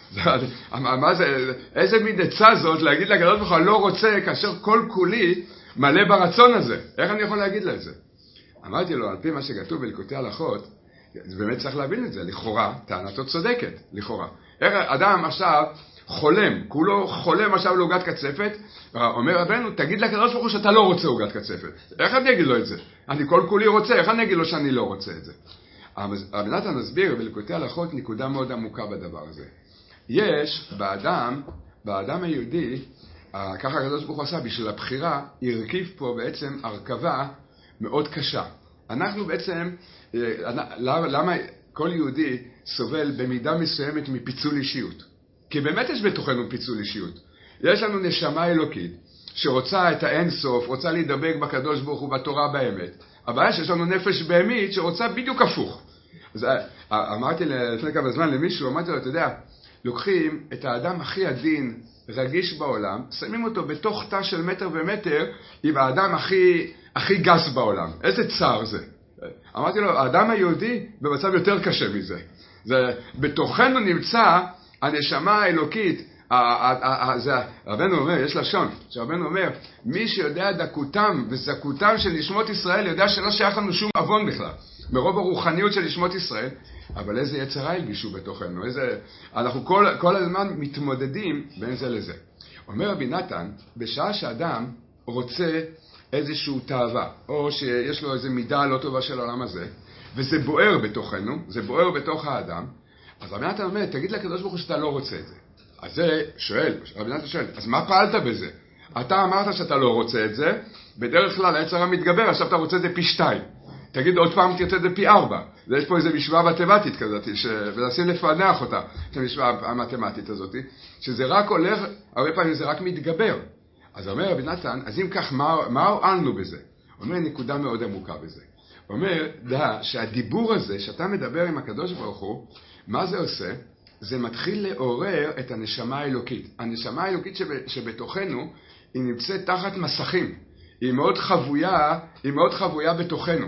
מה זה, איזה מין עצה זאת להגיד לקדוש ברוך אני לא רוצה כאשר כל כולי מלא ברצון הזה. איך אני יכול להגיד לה את זה? אמרתי לו, על פי מה שכתוב בליקוטי הלכות, באמת צריך להבין את זה, לכאורה, טענתו צודקת, לכאורה. איך אדם עכשיו חולם, כולו חולם עכשיו לעוגת קצפת, אומר רבנו, תגיד לקדוש ברוך הוא שאתה לא רוצה עוגת קצפת. איך אני אגיד לו את זה? אני כל כולי רוצה, איך אני אגיד לו שאני לא רוצה את זה? רבי נתן מסביר בליקוטי הלכות נקודה מאוד עמוקה בדבר הזה. יש באדם, באדם היהודי, ככה הקדוש ברוך הוא עשה, בשביל הבחירה, הרכיב פה בעצם הרכבה מאוד קשה. אנחנו בעצם, למה כל יהודי סובל במידה מסוימת מפיצול אישיות? כי באמת יש בתוכנו פיצול אישיות. יש לנו נשמה אלוקית שרוצה את האין סוף, רוצה להידבק בקדוש ברוך הוא בתורה באמת. הבעיה שיש לנו נפש בהמית שרוצה בדיוק הפוך. אז אמרתי לפני כמה זמן למישהו, אמרתי לו, אתה יודע, לוקחים את האדם הכי עדין, רגיש בעולם, שמים אותו בתוך תא של מטר ומטר עם האדם הכי, הכי גס בעולם. איזה צער זה. אמרתי לו, האדם היהודי במצב יותר קשה מזה. זה, בתוכנו נמצא הנשמה האלוקית, זה, רבנו אומר, יש לשון, שרבנו אומר, מי שיודע דקותם וזקותם של נשמות ישראל, יודע שלא שייך לנו שום אבון בכלל. מרוב הרוחניות של נשמות ישראל, אבל איזה יצרה הלבישו בתוכנו, איזה, אנחנו כל, כל הזמן מתמודדים בין זה לזה. אומר רבי נתן, בשעה שאדם רוצה איזשהו תאווה, או שיש לו איזו מידה לא טובה של העולם הזה, וזה בוער בתוכנו, זה בוער בתוך האדם, אז רבי נתן אומר, תגיד לקדוש ברוך הוא שאתה לא רוצה את זה. אז זה שואל, רבי נתן שואל, אז מה פעלת בזה? אתה אמרת שאתה לא רוצה את זה, בדרך כלל היצר הרע מתגבר, עכשיו אתה רוצה את זה פי שתיים. תגיד עוד פעם תרצה את זה פי ארבע. יש פה איזו משוואה מתמטית כזאת, ש... ונשים לפענח אותה, את המשוואה המתמטית הזאת, שזה רק הולך, הרבה פעמים זה רק מתגבר. אז אומר רבי נתן, אז אם כך, מה, מה הועלנו בזה? אומר נקודה מאוד עמוקה בזה. אומר, דע שהדיבור הזה, שאתה מדבר עם הקדוש ברוך הוא, מה זה עושה? זה מתחיל לעורר את הנשמה האלוקית. הנשמה האלוקית שב, שבתוכנו, היא נמצאת תחת מסכים. היא מאוד חבויה, היא מאוד חבויה בתוכנו.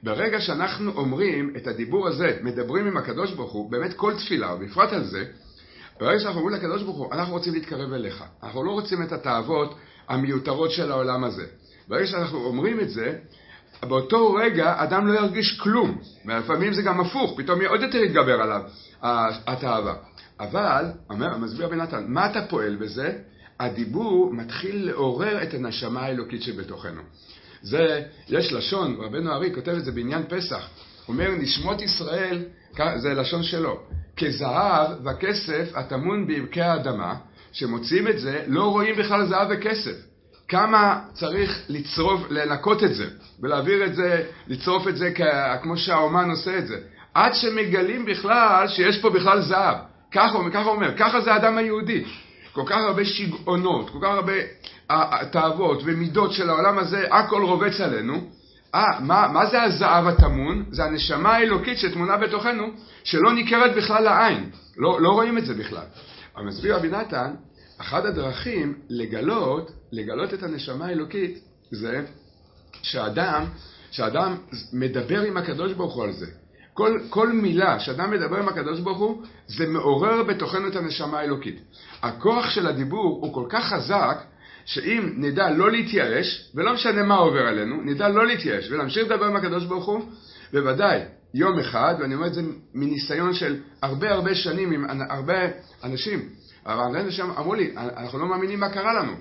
ברגע שאנחנו אומרים את הדיבור הזה, מדברים עם הקדוש ברוך הוא, באמת כל תפילה, ובפרט על זה, ברגע שאנחנו אומרים לקדוש ברוך הוא, אנחנו רוצים להתקרב אליך. אנחנו לא רוצים את התאוות המיותרות של העולם הזה. ברגע שאנחנו אומרים את זה, באותו רגע אדם לא ירגיש כלום. ולפעמים זה גם הפוך, פתאום עוד יותר יתגבר עליו התאווה. אבל, אומר, מסביר בן נתן, מה אתה פועל בזה? הדיבור מתחיל לעורר את הנשמה האלוקית שבתוכנו. זה, יש לשון, רבנו ארי כותב את זה בעניין פסח. אומר, נשמות ישראל, זה לשון שלו, כזהב וכסף הטמון בעמקי האדמה, שמוצאים את זה, לא רואים בכלל זהב וכסף. כמה צריך לצרוף, לנקות את זה, ולהעביר את זה, לצרוף את זה כמו שהאומן עושה את זה. עד שמגלים בכלל שיש פה בכלל זהב. ככה הוא אומר, ככה זה האדם היהודי. כל כך הרבה שגעונות, כל כך הרבה תאוות ומידות של העולם הזה, הכל רובץ עלינו. אה, מה, מה זה הזהב הטמון? זה הנשמה האלוקית שתמונה בתוכנו, שלא ניכרת בכלל לעין. לא, לא רואים את זה בכלל. אבל מסביר רבי נתן, אחד הדרכים לגלות, לגלות את הנשמה האלוקית, זה שאדם, שאדם מדבר עם הקדוש ברוך הוא על זה. כל, כל מילה שאדם מדבר עם הקדוש ברוך הוא, זה מעורר בתוכנו את הנשמה האלוקית. הכוח של הדיבור הוא כל כך חזק, שאם נדע לא להתייאש, ולא משנה מה עובר עלינו, נדע לא להתייאש, ולהמשיך לדבר עם הקדוש ברוך הוא, בוודאי, יום אחד, ואני אומר את זה מניסיון של הרבה הרבה שנים, עם הרבה אנשים, אבל אנשים אמרו לי, אנחנו לא מאמינים מה קרה לנו.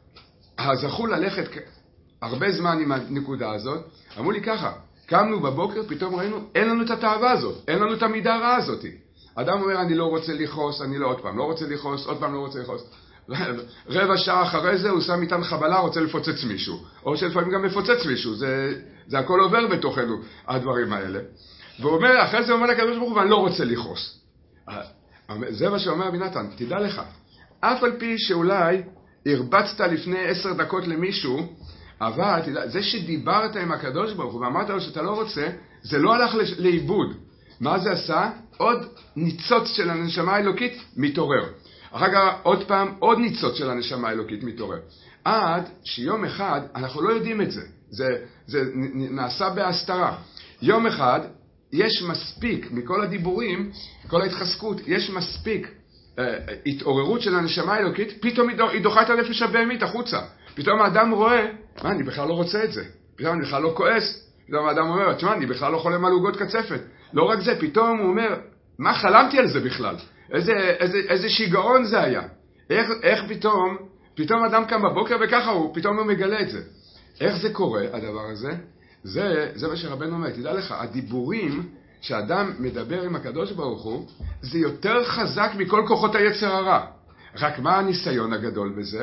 זכו ללכת הרבה זמן עם הנקודה הזאת, אמרו לי ככה, קמנו בבוקר, פתאום ראינו, אין לנו את התאווה הזאת, אין לנו את המידה הרעה הזאת. אדם אומר, אני לא רוצה לכעוס, אני לא עוד פעם, לא רוצה לכעוס, עוד פעם לא רוצה לכעוס. רבע שעה אחרי זה הוא שם איתן חבלה, רוצה לפוצץ מישהו. או שלפעמים גם מפוצץ מישהו, זה, זה הכל עובר בתוכנו, הדברים האלה. והוא אומר, אחרי זה הוא אומר לקדוש ברוך הוא, ואני לא רוצה לכעוס. זה מה שאומר רבי נתן, תדע לך, אף על פי שאולי הרבצת לפני עשר דקות למישהו, אבל תדע, זה שדיברת עם הקדוש ברוך הוא ואמרת לו שאתה לא רוצה, זה לא הלך לאיבוד. מה זה עשה? עוד ניצוץ של הנשמה האלוקית מתעורר. אחר כך עוד פעם עוד ניצוץ של הנשמה האלוקית מתעורר. עד שיום אחד, אנחנו לא יודעים את זה, זה, זה נעשה בהסתרה. יום אחד יש מספיק, מכל הדיבורים, כל ההתחזקות, יש מספיק אה, התעוררות של הנשמה האלוקית, פתאום היא דוחה את הנפש הבהמית החוצה. פתאום האדם רואה, מה, אני בכלל לא רוצה את זה. פתאום אני בכלל לא כועס. פתאום האדם אומר, תשמע, אני בכלל לא חולם על עוגות קצפת. לא רק זה, פתאום הוא אומר, מה חלמתי על זה בכלל? איזה, איזה, איזה שיגעון זה היה. איך, איך פתאום, פתאום אדם קם בבוקר וככה הוא, פתאום הוא מגלה את זה. איך זה קורה, הדבר הזה? זה, זה מה שרבנו אומר, תדע לך, הדיבורים שאדם מדבר עם הקדוש ברוך הוא, זה יותר חזק מכל כוחות היצר הרע. רק מה הניסיון הגדול בזה?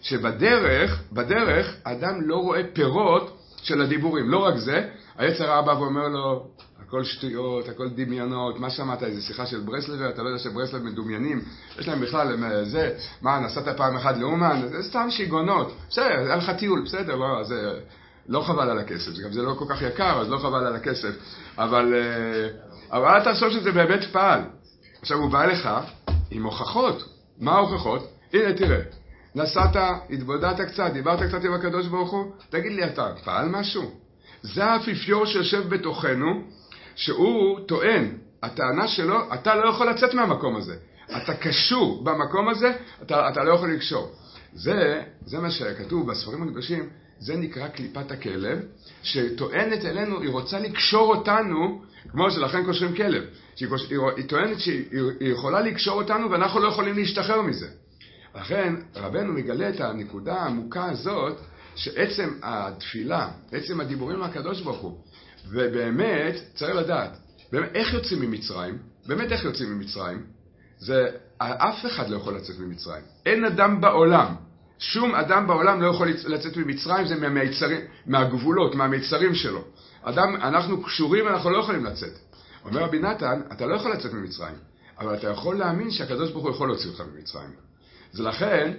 שבדרך, בדרך, אדם לא רואה פירות של הדיבורים. לא רק זה, היצר הרע בא ואומר לו, הכל שטויות, הכל דמיונות, מה שמעת, איזו שיחה של ברסלב, אתה לא יודע שברסלב מדומיינים, יש להם בכלל, זה, מה, נסעת פעם אחת לאומן, זה סתם שיגונות, בסדר, היה לך טיול, בסדר, לא, זה, לא חבל על הכסף, גם זה לא כל כך יקר, אז לא חבל על הכסף, אבל, אבל אל תחשוב שזה באמת פעל. עכשיו הוא בא לך עם הוכחות, מה ההוכחות? הנה תראה, נסעת, התבודדת קצת, דיברת קצת עם הקדוש ברוך הוא, תגיד לי אתה, פעל משהו? זה האפיפיור שיושב בתוכנו, שהוא טוען, הטענה שלו, אתה לא יכול לצאת מהמקום הזה. אתה קשור במקום הזה, אתה, אתה לא יכול לקשור. זה, זה מה שכתוב בספרים הקדושים, זה נקרא קליפת הכלב, שטוענת אלינו, היא רוצה לקשור אותנו, כמו שלכן קושרים כלב. שהיא, היא טוענת שהיא יכולה לקשור אותנו, ואנחנו לא יכולים להשתחרר מזה. לכן רבנו מגלה את הנקודה העמוקה הזאת, שעצם התפילה, עצם הדיבורים מהקדוש ברוך הוא, ובאמת צריך לדעת, באמת, איך יוצאים ממצרים? באמת איך יוצאים ממצרים? זה, אף אחד לא יכול לצאת ממצרים. אין אדם בעולם, שום אדם בעולם לא יכול לצאת ממצרים, זה מהמיצרים, מהגבולות, מהמיצרים שלו. אדם, אנחנו קשורים, אנחנו לא יכולים לצאת. אומר רבי נתן, אתה לא יכול לצאת ממצרים, אבל אתה יכול להאמין שהקדוש ברוך הוא יכול להוציא אותך ממצרים. זה לכן,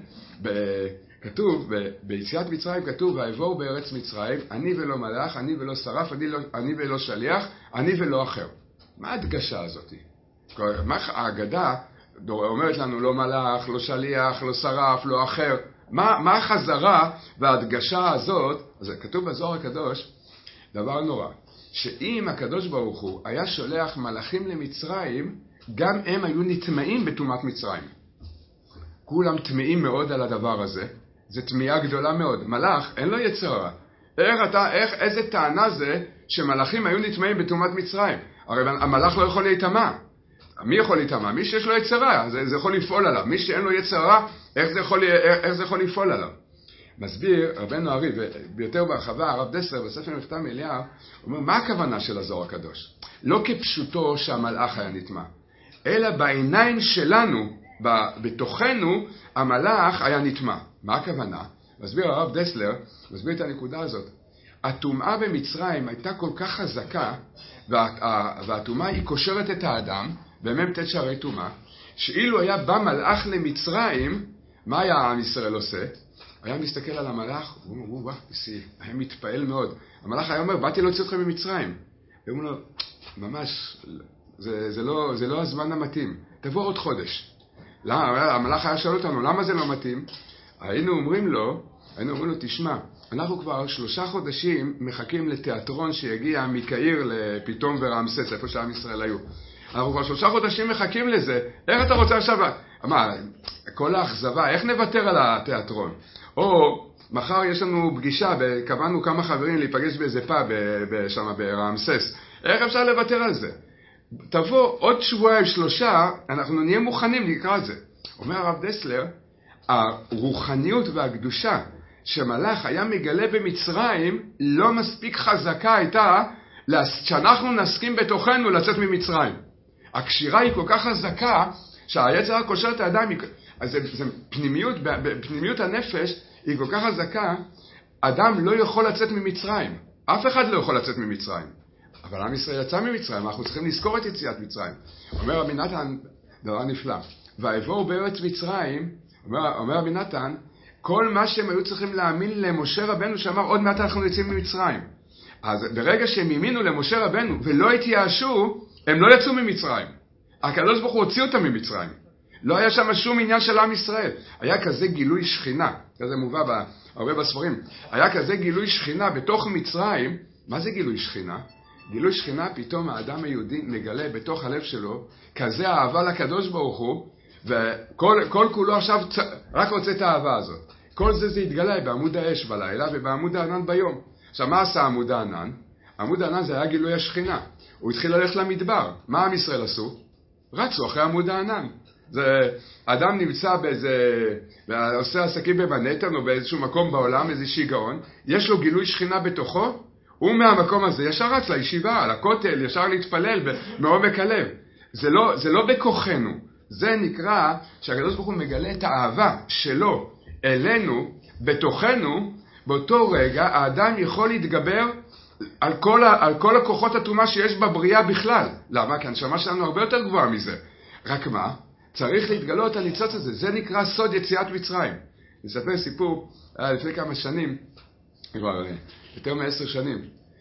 כתוב, ביציאת מצרים כתוב, ויבואו בארץ מצרים, אני ולא מלאך, אני ולא שרף, אני, לא, אני ולא שליח, אני ולא אחר. מה ההדגשה הזאת? מה ההגדה אומרת לנו, לא מלאך, לא שליח, לא שרף, לא אחר. מה, מה החזרה וההדגשה הזאת? אז כתוב בזוהר הקדוש, דבר נורא. שאם הקדוש ברוך הוא היה שולח מלאכים למצרים, גם הם היו נטמעים בטומאת מצרים. כולם טמאים מאוד על הדבר הזה. זה טמאה גדולה מאוד. מלאך, אין לו יצר הרע. איך אתה, איך, איזה טענה זה שמלאכים היו נטמאים בטומאת מצרים? הרי המלאך לא יכול להיטמע. מי יכול להיטמע? מי שיש לו יצר רע, זה, זה יכול לפעול עליו. מי שאין לו יצר רע, איך זה יכול, איך, איך זה יכול לפעול עליו? מסביר רבנו הרי, וביותר בהרחבה, הרב דסלר בספר מכתב אליהו, אומר, מה הכוונה של הזוהר הקדוש? לא כפשוטו שהמלאך היה נטמע, אלא בעיניים שלנו, בתוכנו, המלאך היה נטמע. מה הכוונה? מסביר הרב דסלר, מסביר את הנקודה הזאת. הטומאה במצרים הייתה כל כך חזקה, והטומאה היא קושרת את האדם, במ"ט שערי טומאה, שאילו היה בא מלאך למצרים, מה היה עם ישראל עושה? היה מסתכל על המלאך, הוא אומר, וואו, היה מתפעל מאוד. המלאך היה אומר, באתי להוציא אתכם ממצרים. והוא אומר לו, ממש, זה, זה, לא, זה לא הזמן המתאים, תבוא עוד חודש. למה? המלאך היה שואל אותנו, למה זה לא מתאים? היינו אומרים לו, היינו אומרים לו, תשמע, אנחנו כבר שלושה חודשים מחכים לתיאטרון שיגיע מקהיר לפתאום ורעמסס, איפה שעם ישראל היו. אנחנו כבר שלושה חודשים מחכים לזה, איך אתה רוצה עכשיו? מה, כל האכזבה, איך נוותר על התיאטרון? או מחר יש לנו פגישה, קבענו כמה חברים להיפגש באיזה פאב שם ברעמסס, איך אפשר לוותר על זה? תבוא עוד שבועיים שלושה, אנחנו נהיה מוכנים לקרוא את זה. אומר הרב דסלר, הרוחניות והקדושה שמלאך היה מגלה במצרים לא מספיק חזקה הייתה שאנחנו נסכים בתוכנו לצאת ממצרים. הקשירה היא כל כך חזקה שהיצר הקושר את האדם, אז זה, זה פנימיות, פנימיות הנפש היא כל כך חזקה, אדם לא יכול לצאת ממצרים. אף אחד לא יכול לצאת ממצרים. אבל עם ישראל יצא ממצרים, אנחנו צריכים לזכור את יציאת מצרים. אומר רבי נתן, דבר נפלא, והעברו בארץ מצרים, אומר, אומר רבי נתן, כל מה שהם היו צריכים להאמין למשה רבנו שאמר, עוד מעט אנחנו יוצאים ממצרים. אז ברגע שהם האמינו למשה רבנו ולא התייאשו, הם לא יצאו ממצרים. הקדוש ברוך הוא הוציא אותם ממצרים. לא היה שם שום עניין של עם ישראל. היה כזה גילוי שכינה, כזה מובא הרבה בספרים, היה כזה גילוי שכינה בתוך מצרים. מה זה גילוי שכינה? גילוי שכינה, פתאום האדם היהודי מגלה בתוך הלב שלו כזה אהבה לקדוש ברוך הוא, וכל כל כולו עכשיו רק רוצה את האהבה הזאת. כל זה זה התגלה בעמוד האש בלילה ובעמוד הענן ביום. עכשיו מה עשה עמוד הענן? עמוד הענן זה היה גילוי השכינה. הוא התחיל ללכת למדבר. מה עם ישראל עשו? רצו אחרי עמוד הענן. זה אדם נמצא באיזה, עושה עסקים במנהטן או באיזשהו מקום בעולם, איזה שיגעון, יש לו גילוי שכינה בתוכו, הוא מהמקום הזה ישר רץ לישיבה, לכותל, ישר להתפלל מעומק הלב. זה לא, זה לא בכוחנו. זה נקרא שהקדוש ברוך הוא מגלה את האהבה שלו אלינו, בתוכנו. באותו רגע האדם יכול להתגבר על כל, ה, על כל הכוחות הטומאה שיש בבריאה בכלל. למה? כי הנשמה שלנו הרבה יותר גבוהה מזה. רק מה? צריך להתגלות על הניצוץ הזה. זה נקרא סוד יציאת מצרים. נספר סיפור, לפני כמה שנים, כבר יותר מעשר שנים,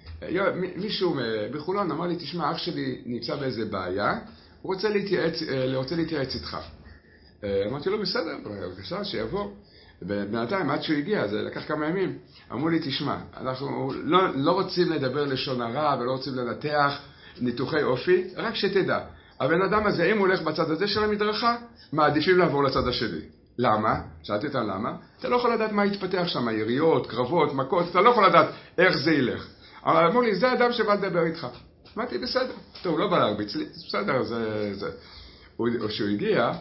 מישהו בחולון אמר לי, תשמע, אח שלי נמצא באיזה בעיה, הוא רוצה להתייעץ, רוצה להתייעץ איתך. אמרתי לו, בסדר, בבקשה, שיבוא. ובינתיים, עד שהוא הגיע, זה לקח כמה ימים, אמרו לי, תשמע, אנחנו לא, לא רוצים לדבר לשון הרע, ולא רוצים לנתח ניתוחי אופי, רק שתדע. הבן אדם הזה, אם הוא הולך בצד הזה של המדרכה, מעדיפים לעבור לצד השני. למה? שאלתי אותם למה? אתה לא יכול לדעת מה יתפתח שם, יריות, קרבות, מכות, אתה לא יכול לדעת איך זה ילך. אבל אמרו לי, זה אדם שבא לדבר איתך. אמרתי, בסדר. טוב, הוא לא בא להרביץ לי, בסדר, זה... זה. או שהוא הגיע,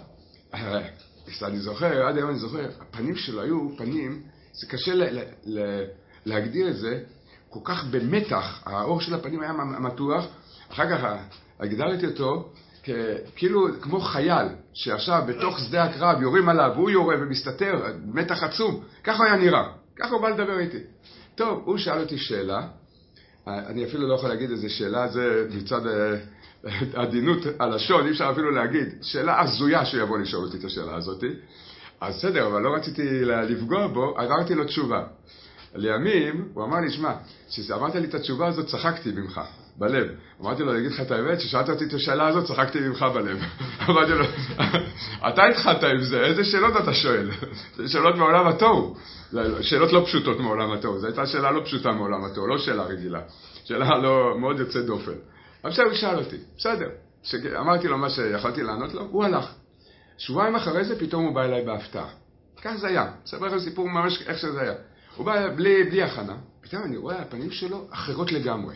אני זוכר, עד היום אני זוכר, הפנים שלו היו פנים, זה קשה ל- ל- ל- להגדיר את זה, כל כך במתח, האור של הפנים היה מתוח, אחר כך הגדרתי אותו, כאילו כמו חייל, שעכשיו בתוך שדה הקרב יורים עליו, הוא יורה ומסתתר, מתח עצום, ככה היה נראה, ככה הוא בא לדבר איתי. טוב, הוא שאל אותי שאלה, אני אפילו לא יכול להגיד איזה שאלה, זה מצד עדינות הלשון, אי אפשר אפילו להגיד, שאלה הזויה שיבוא לשאול אותי את השאלה הזאת, אז בסדר, אבל לא רציתי לפגוע בו, עברתי לו תשובה. לימים, הוא אמר לי, שמע, כשאמרת לי את התשובה הזאת, צחקתי ממך, בלב. אמרתי לו, אני אגיד לך את האמת, כששאלת אותי את השאלה הזאת, צחקתי ממך בלב. אמרתי לו, אתה התחלת עם זה, איזה שאלות אתה שואל? שאלות מעולם התוהו. שאלות לא פשוטות מעולם התוהו. זו הייתה שאלה לא פשוטה מעולם התוהו, לא שאלה רגילה. שאלה לא מאוד יוצאת דופן. אבל הוא שאל אותי, בסדר. אמרתי לו מה שיכולתי לענות לו, הוא הלך. שבועיים אחרי זה פתאום הוא בא אליי בהפתעה. כך זה היה. ספר לכם סיפור ממש איך שזה היה. הוא בא בלי, בלי הכנה. פתאום אני רואה, הפנים שלו אחרות לגמרי.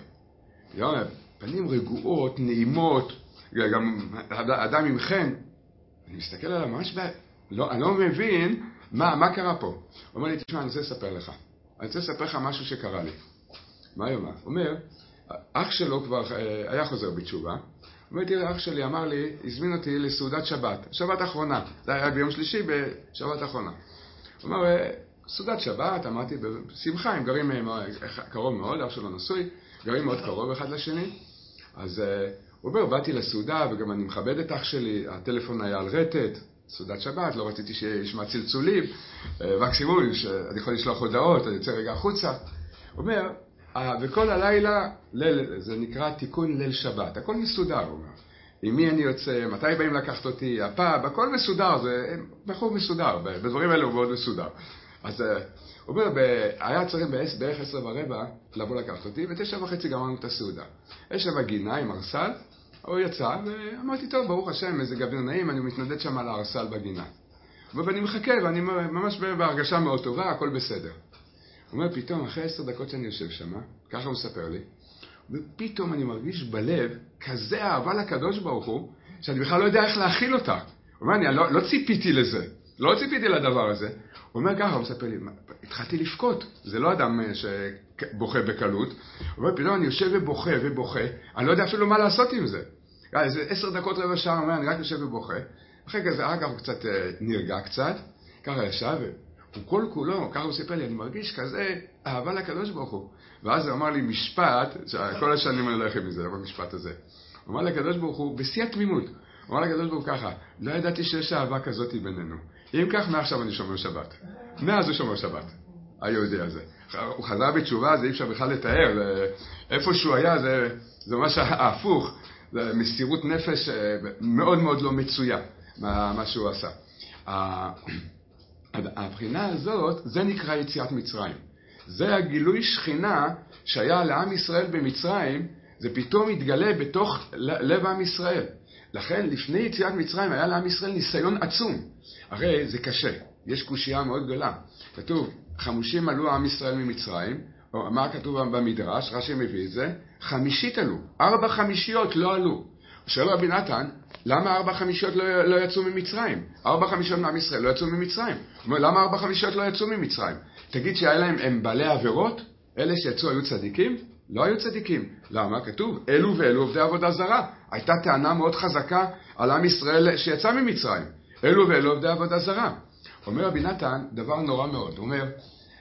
פנים רגועות, נעימות, גם אדם עם חן. אני מסתכל עליו ממש, ב... לא, אני לא מבין מה, מה קרה פה. הוא אומר לי, תשמע, אני רוצה לספר לך. אני רוצה לספר לך משהו שקרה לי. מה הוא אומר? הוא אומר, אח שלו כבר היה חוזר בתשובה. הוא אומר, תראה, אח שלי אמר לי, הזמין אותי לסעודת שבת. שבת האחרונה. זה היה ביום שלישי בשבת האחרונה. הוא אומר, סעודת שבת, אמרתי, בשמחה, הם גרים קרוב מאוד, אח שלו נשוי, גרים מאוד קרוב אחד לשני. אז הוא אומר, באתי לסעודה, וגם אני מכבד את אח שלי, הטלפון היה על רטט, סעודת שבת, לא רציתי שישמע צלצולים, מקסימום, שאני יכול לשלוח הודעות, אני יוצא רגע החוצה. הוא אומר, וכל הלילה, ליל, זה נקרא תיקון ליל שבת, הכל מסודר, הוא אומר. עם מי אני יוצא, מתי באים לקחת אותי, הפעם, הכל מסודר, זה בחור מסודר, בדברים האלה הוא מאוד מסודר. אז הוא אומר, היה צריך בערך עשרה ורבע לבוא לקחת אותי, ותשע וחצי גמרנו את הסעודה. יש שם גינה עם ארסל, הוא יצא, ואמרתי, טוב, ברוך השם, איזה גביר נעים, אני מתנדד שם על הארסל בגינה. ואני מחכה, ואני ממש בהרגשה מאוד טובה, הכל בסדר. הוא אומר, פתאום, אחרי עשר דקות שאני יושב שם, ככה הוא מספר לי, ופתאום אני מרגיש בלב כזה אהבה לקדוש ברוך הוא, שאני בכלל לא יודע איך להכיל אותה. הוא אומר, אני לא, לא ציפיתי לזה, לא ציפיתי לדבר הזה. הוא אומר ככה, הוא מספר לי, התחלתי לבכות, זה לא אדם שבוכה בקלות. הוא אומר, פתאום אני יושב ובוכה ובוכה, אני לא יודע אפילו מה לעשות עם זה. איזה עשר דקות רבע שעה, הוא אומר, אני רק יושב ובוכה. אחרי כזה, אחר כך הוא קצת נרגע קצת, ככה ישב, הוא כל כולו, ככה הוא סיפר לי, אני מרגיש כזה אהבה לקדוש ברוך הוא. ואז הוא אמר לי משפט, כל השנים אני לא הולך מזה, במשפט הזה. הוא אמר לקדוש ברוך הוא, בשיא התמימות, הוא אמר לקדוש ברוך הוא ככה, לא ידעתי שיש אהבה כזאת בינינו. אם כך, מעכשיו אני שומר שבת. מאז הוא שומר שבת, היהודי הזה. הוא חזר בתשובה, זה אי אפשר בכלל לתאר, איפה שהוא היה, זה, זה ממש ההפוך, זה מסירות נפש מאוד מאוד לא מצויה, מה, מה שהוא עשה. הבחינה הזאת, זה נקרא יציאת מצרים. זה הגילוי שכינה שהיה לעם ישראל במצרים, זה פתאום התגלה בתוך לב עם ישראל. לכן, לפני יציאת מצרים היה לעם ישראל ניסיון עצום. הרי זה קשה, יש קושייה מאוד גדולה. כתוב, חמושים עלו עם ישראל ממצרים, או מה כתוב במדרש, רש"י מביא את זה, חמישית עלו, ארבע חמישיות לא עלו. שואל רבי נתן, למה ארבע חמישיות לא, לא יצאו ממצרים? ארבע חמישיות מעם ישראל לא יצאו ממצרים. הוא אומר, למה ארבע חמישיות לא יצאו ממצרים? תגיד שהיה להם, הם בעלי עבירות? אלה שיצאו היו צדיקים? לא היו צדיקים. למה? כתוב, אלו ואלו עובדי עבודה זרה. הייתה טענה מאוד חזקה על עם ישראל שיצא ממצרים. אלו ואלו עובדי עבודה זרה. אומר רבי נתן, דבר נורא מאוד. הוא אומר,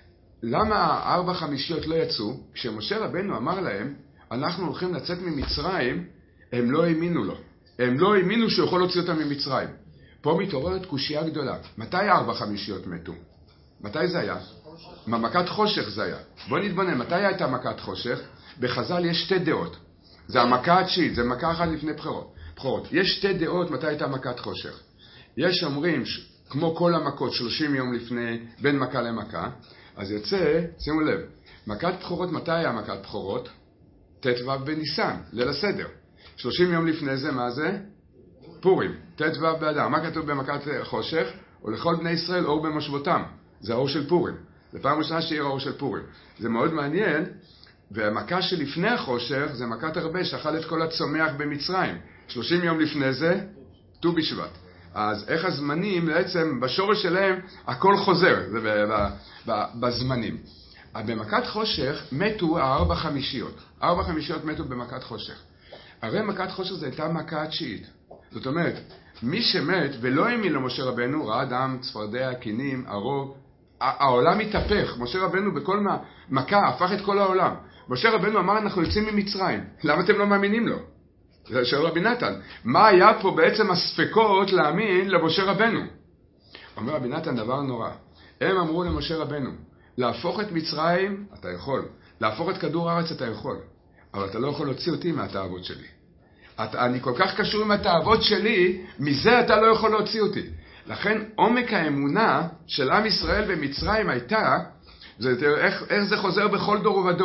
למה ארבע חמישיות לא יצאו? כשמשה רבנו אמר להם, אנחנו הולכים לצאת ממצרים, הם לא האמינו לו. הם לא האמינו שהוא יכול להוציא אותם ממצרים. פה מתעוררת קושייה גדולה. מתי ארבע חמישיות מתו? מתי זה היה? מכת חושך זה היה. בוא נתבונן, מתי הייתה מכת חושך? בחז"ל יש שתי דעות. זה המכה התשיעית, זה מכה אחת לפני בחירות. בחירות. יש שתי דעות מתי הייתה מכת חושך. יש אומרים, כמו כל המכות, שלושים יום לפני, בין מכה למכה, אז יוצא, שימו לב, מכת בחירות, מתי היה מכת בחירות? תתוו בניסן, ליל הסדר. שלושים יום לפני זה, מה זה? פורים, תתוו באדר. מה כתוב במכת חושך? ולכל בני ישראל אור במושבותם. זה האור של פורים. זה פעם ראשונה שיהיה האור של פורים. זה מאוד מעניין, והמכה שלפני החושך זה מכת הרבה שאכל את כל הצומח במצרים. שלושים יום לפני זה, ט"ו בשבט. אז איך הזמנים, בעצם בשורש שלהם, הכל חוזר, זה בזמנים. במכת חושך מתו ארבע חמישיות. ארבע חמישיות מתו במכת חושך. הרי מכת חושך זה הייתה מכה התשיעית. זאת אומרת, מי שמת ולא האמין למשה רבנו, ראה דם, צפרדע, קינים, ערוב, העולם התהפך. משה רבנו בכל מכה הפך את כל העולם. משה רבנו אמר, אנחנו יוצאים ממצרים. למה אתם לא מאמינים לו? זה שואל רבי נתן. מה היה פה בעצם הספקות להאמין למשה רבנו? אומר רבי נתן דבר נורא. הם אמרו למשה רבנו, להפוך את מצרים, אתה יכול. להפוך את כדור הארץ, אתה יכול. אבל אתה לא יכול להוציא אותי מהתאוות שלי. אתה, אני כל כך קשור עם התאוות שלי, מזה אתה לא יכול להוציא אותי. לכן עומק האמונה של עם ישראל במצרים הייתה, זה, איך, איך זה חוזר בכל דור ובדור.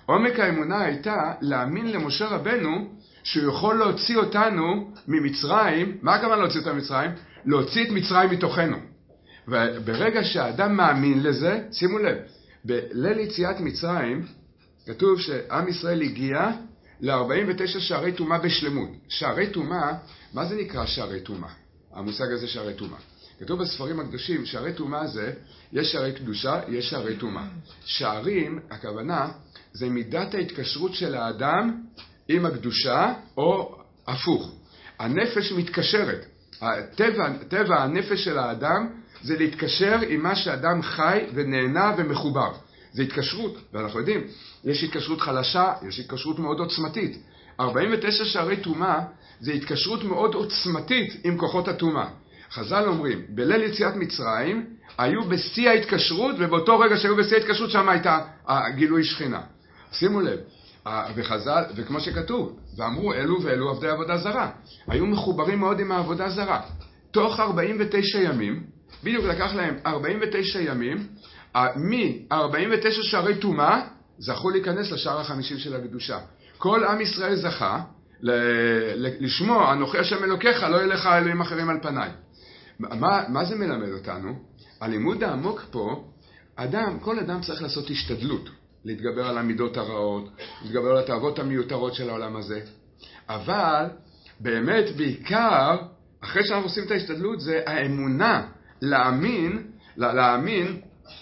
עומק האמונה הייתה להאמין למשה רבנו שהוא יכול להוציא אותנו ממצרים. מה הכוונה להוציא אותנו ממצרים? להוציא את מצרים מתוכנו. וברגע שהאדם מאמין לזה, שימו לב, בליל יציאת מצרים כתוב שעם ישראל הגיע ל-ארבעים ותשע שערי טומאה בשלמות. שערי טומאה, מה זה נקרא שערי טומאה? המושג הזה שערי טומאה. כתוב בספרים הקדושים, שערי טומאה זה, יש שערי קדושה, יש שערי טומאה. שערים, הכוונה, זה מידת ההתקשרות של האדם עם הקדושה, או הפוך. הנפש מתקשרת. הטבע, טבע הנפש של האדם זה להתקשר עם מה שאדם חי ונהנה ומחובר. זה התקשרות, ואנחנו יודעים, יש התקשרות חלשה, יש התקשרות מאוד עוצמתית. ארבעים ותשע שערי טומאה זה התקשרות מאוד עוצמתית עם כוחות הטומאה. חז"ל אומרים, בליל יציאת מצרים היו בשיא ההתקשרות, ובאותו רגע שהיו בשיא ההתקשרות שם הייתה הגילוי שכינה. שימו לב, וחז"ל, וכמו שכתוב, ואמרו אלו ואלו עבדי עבודה זרה, היו מחוברים מאוד עם העבודה זרה. תוך ארבעים ותשע ימים, בדיוק לקח להם ארבעים ותשע ימים, מ-ארבעים ותשע שערי טומאה זכו להיכנס לשער החמישים של הקדושה. כל עם ישראל זכה לשמוע, אנוכי השם אלוקיך, לא ילך אלוהים אחרים על פניי. מה, מה זה מלמד אותנו? הלימוד העמוק פה, אדם, כל אדם צריך לעשות השתדלות, להתגבר על המידות הרעות, להתגבר על התאוות המיותרות של העולם הזה. אבל באמת בעיקר, אחרי שאנחנו עושים את ההשתדלות, זה האמונה, להאמין, להאמין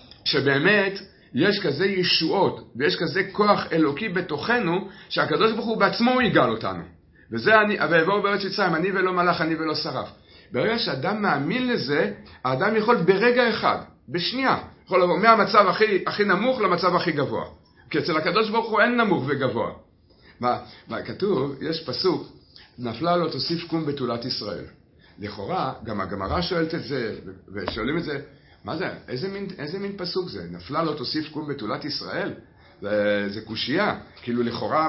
שבאמת יש כזה ישועות, ויש כזה כוח אלוקי בתוכנו, שהקדוש ברוך הוא בעצמו יגאל אותנו. וזה אני, ויבואו בארץ מצרים, אני ולא מלאך, אני ולא שרף. ברגע שאדם מאמין לזה, האדם יכול ברגע אחד, בשנייה, יכול לבוא מהמצב הכי, הכי נמוך למצב הכי גבוה. כי אצל הקדוש ברוך הוא אין נמוך וגבוה. מה, מה כתוב? יש פסוק, נפלה לא תוסיף קום בתולת ישראל. לכאורה, גם הגמרא שואלת את זה, ושואלים את זה, מה זה? איזה מין, איזה מין פסוק זה? נפלה לא תוסיף קום בתולת ישראל? זה, זה קושייה. כאילו לכאורה,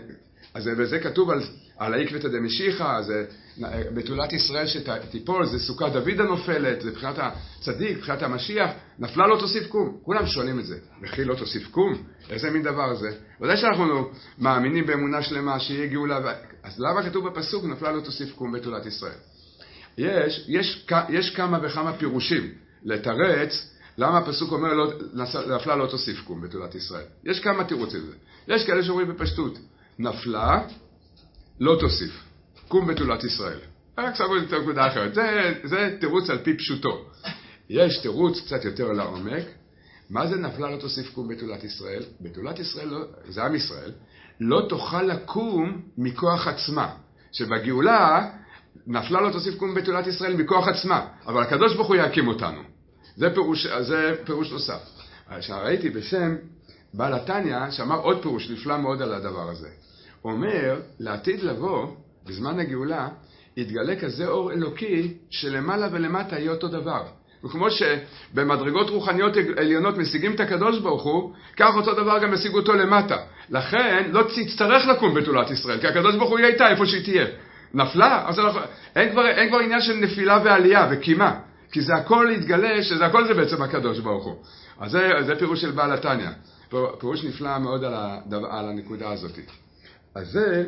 אז וזה כתוב על, על העקבתא דמשיחא, זה בתולת ישראל שתיפול, זה סוכה דוד הנופלת, זה בחינת הצדיק, בחינת המשיח, נפלה לא תוסיף קום. כולם שואלים את זה. וכי לא תוסיף קום? איזה מין דבר זה? ודאי שאנחנו מאמינים באמונה שלמה שיהיה גאולה, ו... אז למה כתוב בפסוק נפלה לא תוסיף קום בתולת ישראל? יש, יש, יש כמה וכמה פירושים לתרץ למה הפסוק אומר לא, נפלה לא תוסיף קום בתולת ישראל. יש כמה תירוצים לזה. יש כאלה שאומרים בפשטות, נפלה לא תוסיף קום בתולת ישראל. רק סבו את נקודה אחרת. זה, זה תירוץ על פי פשוטו. יש תירוץ קצת יותר לעומק. מה זה נפלה לא תוסיף קום בתולת ישראל? בתולת ישראל, לא, זה עם ישראל, לא תוכל לקום מכוח עצמה. שבגאולה נפלה לא תוסיף קום בתולת ישראל מכוח עצמה. אבל הקדוש ברוך הוא יקים אותנו. זה פירוש, זה פירוש נוסף. שראיתי בשם בעל התניא שאמר עוד פירוש נפלא מאוד על הדבר הזה. אומר, לעתיד לבוא, בזמן הגאולה, יתגלה כזה אור אלוקי שלמעלה ולמטה יהיה אותו דבר. וכמו שבמדרגות רוחניות עליונות משיגים את הקדוש ברוך הוא, כך אותו דבר גם משיגו אותו למטה. לכן לא תצטרך לקום בתולת ישראל, כי הקדוש ברוך הוא יהיה איתה איפה שהיא תהיה. נפלה? אז אנחנו, אין, כבר, אין כבר עניין של נפילה ועלייה וקימה. כי זה הכל יתגלה, שזה הכל זה בעצם הקדוש ברוך הוא. אז זה, זה פירוש של בעל התניא. פירוש נפלא מאוד על, הדבר, על הנקודה הזאת. אז זה,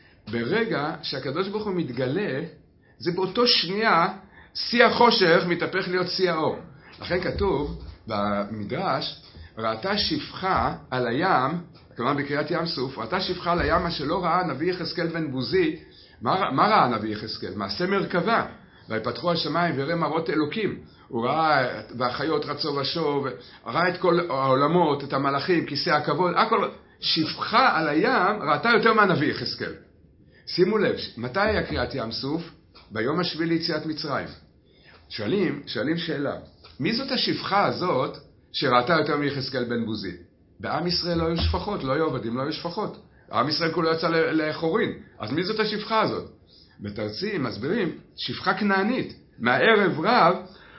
ברגע שהקדוש ברוך הוא מתגלה, זה באותו שנייה, שיא החושך מתהפך להיות שיא האור. לכן כתוב במדרש, ראתה שפחה על הים, כלומר בקריאת ים סוף, ראתה שפחה על הים, מה שלא ראה הנביא יחזקאל בן בוזי. מה, מה ראה הנביא יחזקאל? מעשה מרכבה. ויפתחו השמיים ויראה מראות אלוקים. הוא ראה, והחיות רצו ושוב, ראה את כל העולמות, את המלאכים, כיסא הכבוד, הכל. שפחה על הים ראתה יותר מהנביא יחזקאל. שימו לב, מתי היה קריאת ים סוף? ביום השביעי ליציאת מצרים. שואלים, שואלים שאלה, מי זאת השפחה הזאת שראתה יותר מיחזקאל בן בוזי? בעם ישראל לא היו שפחות, לא היו עבדים, לא היו שפחות. עם ישראל כולו יצא לחורין. אז מי זאת השפחה הזאת? בתרצים, מסבירים, שפחה כנענית. מהערב רב,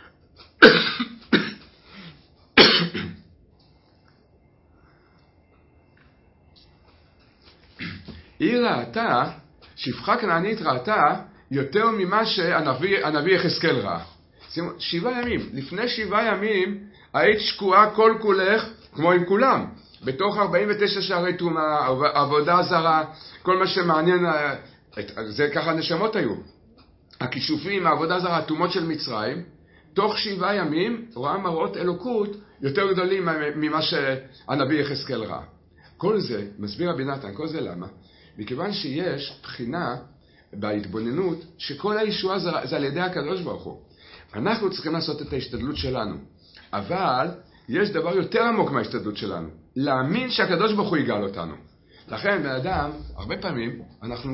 היא ראתה, שפחה כנענית ראתה, יותר ממה שהנביא יחזקאל ראה. שבעה ימים. לפני שבעה ימים, היית שקועה כל כולך, כמו עם כולם. בתוך ארבעים ותשע שערי טומאה, עבודה זרה, כל מה שמעניין, זה ככה הנשמות היו. הכישופים, העבודה זרה, הטומאות של מצרים, תוך שבעה ימים רואה מראות אלוקות יותר גדולים ממה שהנביא יחזקאל ראה. כל זה, מסביר רבי נתן, כל זה למה? מכיוון שיש בחינה בהתבוננות שכל הישועה זה, זה על ידי הקדוש ברוך הוא. אנחנו צריכים לעשות את ההשתדלות שלנו. אבל יש דבר יותר עמוק מההשתדלות שלנו. להאמין שהקדוש ברוך הוא יגאל אותנו. לכן, בן אדם, הרבה פעמים אנחנו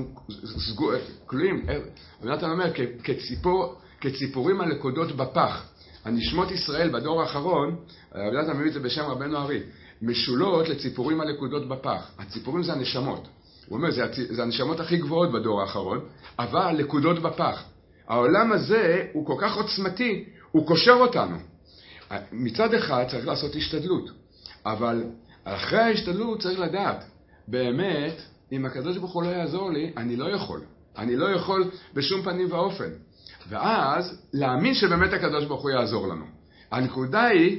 כלואים, רבי נתן אומר, כציפור, כציפורים הנקודות בפח. הנשמות ישראל בדור האחרון, רבי נתן מביא את זה בשם רבנו ארי, משולות לציפורים הנקודות בפח. הציפורים זה הנשמות. הוא אומר, זה, זה הנשמות הכי גבוהות בדור האחרון, אבל נקודות בפח. העולם הזה הוא כל כך עוצמתי, הוא קושר אותנו. מצד אחד צריך לעשות השתדלות, אבל אחרי ההשתדלות צריך לדעת, באמת, אם הקדוש ברוך הוא לא יעזור לי, אני לא יכול. אני לא יכול בשום פנים ואופן. ואז להאמין שבאמת הקדוש ברוך הוא יעזור לנו. הנקודה היא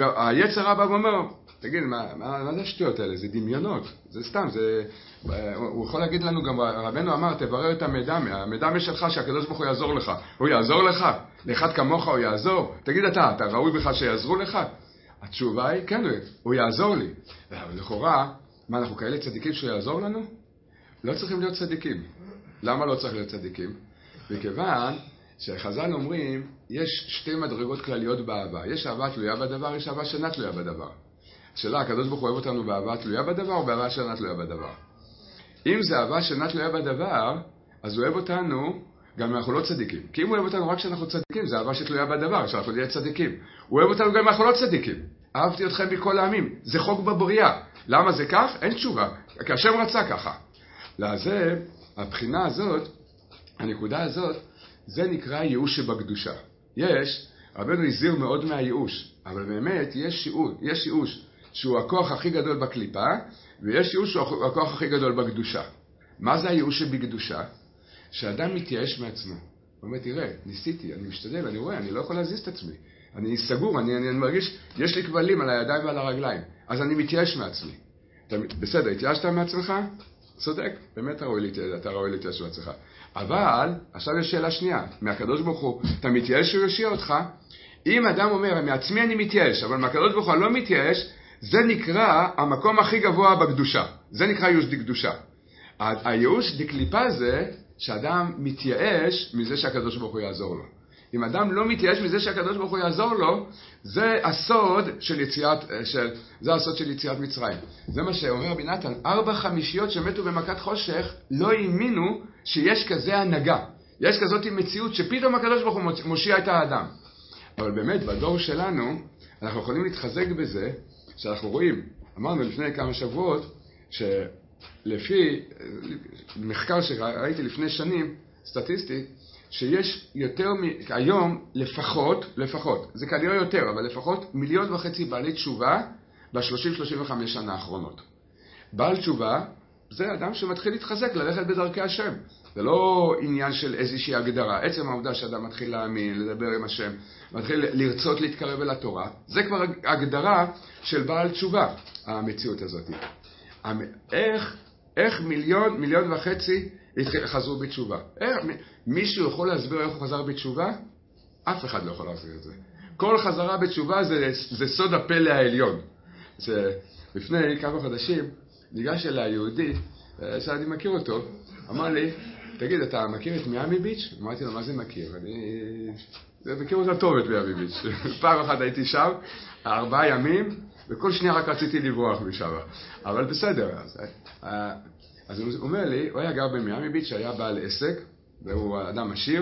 שהיצר הבא ואומר, תגיד, מה, מה, מה זה השטויות האלה? זה דמיונות, זה סתם, זה... הוא יכול להגיד לנו גם, רבנו אמר, תברר את המדמה, המדמה שלך שהקדוש ברוך הוא יעזור לך. הוא יעזור לך? לאחד כמוך הוא יעזור? תגיד אתה, אתה ראוי בכלל שיעזרו לך? התשובה היא, כן, הוא יעזור לי. לכאורה, מה, אנחנו כאלה צדיקים שהוא יעזור לנו? לא צריכים להיות צדיקים. למה לא צריך להיות צדיקים? מכיוון שחז"ל אומרים, יש שתי מדרגות כלליות באהבה. יש אהבה תלויה בדבר, יש אהבה שאינה תלויה בדבר. השאלה, הקדוש ברוך הוא אוהב אותנו באהבה תלויה בדבר או באהבה שאינה תלויה בדבר? אם זה אהבה שאינה תלויה בדבר, אז הוא אוהב אותנו גם אם אנחנו לא צדיקים. כי אם הוא אוהב אותנו רק כשאנחנו צדיקים, זה אהבה שתלויה בדבר, שאנחנו נהיה צדיקים. הוא אוהב אותנו גם אם אנחנו לא צדיקים. אהבתי אתכם מכל העמים. זה חוק בבריאה. למה זה כך? אין תשובה. כי השם רצה ככה. לזה, הבחינה הזאת, הנקודה הזאת, זה נקרא ייאוש שבקדושה. יש, רבנו הזהיר מאוד מהייאוש, אבל באמת יש ייאוש, יש ייאוש שהוא הכוח הכי גדול בקליפה, ויש ייאוש שהוא הכוח הכי גדול בקדושה. מה זה הייאוש שבקדושה? שאדם מתייאש מעצמו. הוא אומר, תראה, ניסיתי, אני משתדל, אני רואה, אני לא יכול להזיז את עצמי. אני סגור, אני, אני, אני מרגיש, יש לי כבלים על הידיים ועל הרגליים, אז אני מתייאש מעצמי. אתה, בסדר, התייאשת מעצמך? צודק, באמת אתה ראוי להתייאש, אתה ראוי להתייאש מעצמך. אבל, עכשיו יש שאלה שנייה, מהקדוש ברוך הוא, אתה מתייאש שהוא יושיע אותך? אם אדם אומר, מעצמי אני מתייאש, אבל מהקדוש ברוך הוא אני לא מתייאש, זה נקרא המקום הכי גבוה בקדושה. זה נקרא ייאוש דקדושה. הייאוש דקליפה זה שאדם מתייאש מזה שהקדוש ברוך הוא יעזור לו. אם אדם לא מתייאש מזה שהקדוש ברוך הוא יעזור לו, זה הסוד של יציאת, של, זה הסוד של יציאת מצרים. זה מה שאומר רבי נתן, ארבע חמישיות שמתו במכת חושך לא האמינו שיש כזה הנהגה. יש כזאת מציאות שפתאום הקדוש ברוך הוא מושיע את האדם. אבל באמת, בדור שלנו, אנחנו יכולים להתחזק בזה, שאנחנו רואים, אמרנו לפני כמה שבועות, שלפי מחקר שראיתי לפני שנים, סטטיסטי, שיש יותר, היום לפחות, לפחות, זה כנראה יותר, אבל לפחות מיליון וחצי בעלי תשובה ב-שלושים שלושים וחמש שנה האחרונות. בעל תשובה זה אדם שמתחיל להתחזק, ללכת בדרכי השם. זה לא עניין של איזושהי הגדרה. עצם העובדה שאדם מתחיל להאמין, לדבר עם השם, מתחיל לרצות להתקרב אל התורה, זה כבר הגדרה של בעל תשובה, המציאות הזאת. איך, איך מיליון, מיליון וחצי חזרו בתשובה? איך, מישהו יכול להסביר איך הוא חזר בתשובה? אף אחד לא יכול להסביר את זה. כל חזרה בתשובה זה, זה סוד הפלא העליון. זה, לפני כמה חודשים ניגש אליי יהודי, שאני מכיר אותו, אמר לי, תגיד, אתה מכיר את מיאמי ביץ'? אמרתי לו, מה זה מכיר? אני מכיר אותה טוב את מיאמי ביץ'. פעם אחת הייתי שם, ארבעה ימים, וכל שנייה רק רציתי לברוח משם. אבל בסדר. אז, אז הוא אומר לי, הוא היה גר במיאמי ביץ', היה בעל עסק, והוא אדם עשיר,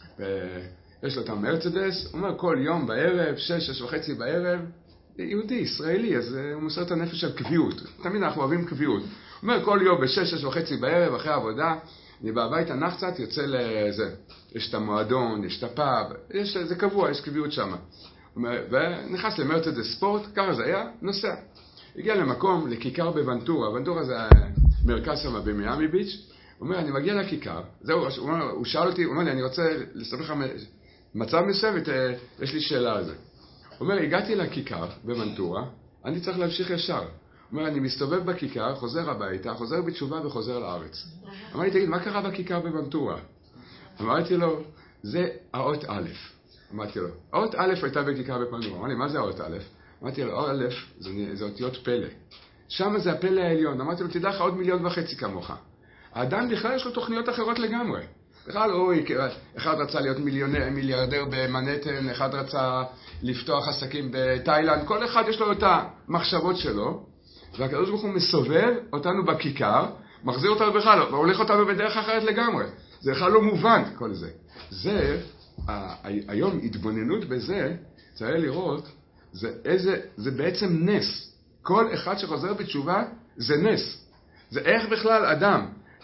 ויש לו את המרצדס, הוא אומר, כל יום בערב, שש, שש וחצי בערב, יהודי, ישראלי, אז הוא מוסר את הנפש על קביעות. תמיד אנחנו אוהבים קביעות. הוא אומר, כל יום בשש, שש וחצי בערב, אחרי העבודה, אני בא הביתה, נח קצת, יוצא לזה. יש את המועדון, יש את הפאב, יש, זה קבוע, יש קביעות שם. ונכנס למרצדס ספורט, ככה זה היה, נוסע. הגיע למקום, לכיכר בוונטורה, וונטורה זה מרכז שם במיאמי ביץ'. הוא אומר, אני מגיע לכיכר, זהו, הוא, אומר, הוא שאל אותי, הוא אומר לי, אני רוצה לספר לך מצב מסוים, יש לי שאלה על זה. הוא אומר, הגעתי לכיכר בוונטורה, אני צריך להמשיך ישר. אומר, אני מסתובב בכיכר, חוזר הביתה, חוזר בתשובה וחוזר לארץ. אמרתי, תגיד, מה קרה בכיכר בבנטורה? אמרתי לו, זה האות א'. אמרתי לו, האות א' הייתה בכיכר בפנדורה. אמרתי, מה זה האות א'? אמרתי לו, האות א' זה, זה אותיות פלא. שם זה הפלא העליון. אמרתי לו, תדע לך עוד מיליון וחצי כמוך. האדם בכלל יש לו תוכניות אחרות לגמרי. בכלל, אוי, אחד רצה להיות מיליונר, מיליארדר במנהטן, אחד רצה לפתוח עסקים בתאילנד, כל אחד יש לו את המחשבות שלו, והקדוש ברוך הוא מסובב אותנו בכיכר, מחזיר אותנו בכלל, והולך אותנו בדרך אחרת לגמרי. זה בכלל לא מובן, כל זה. זה, היום התבוננות בזה, צריך לראות, זה, איזה, זה בעצם נס. כל אחד שחוזר בתשובה, זה נס. זה איך בכלל אדם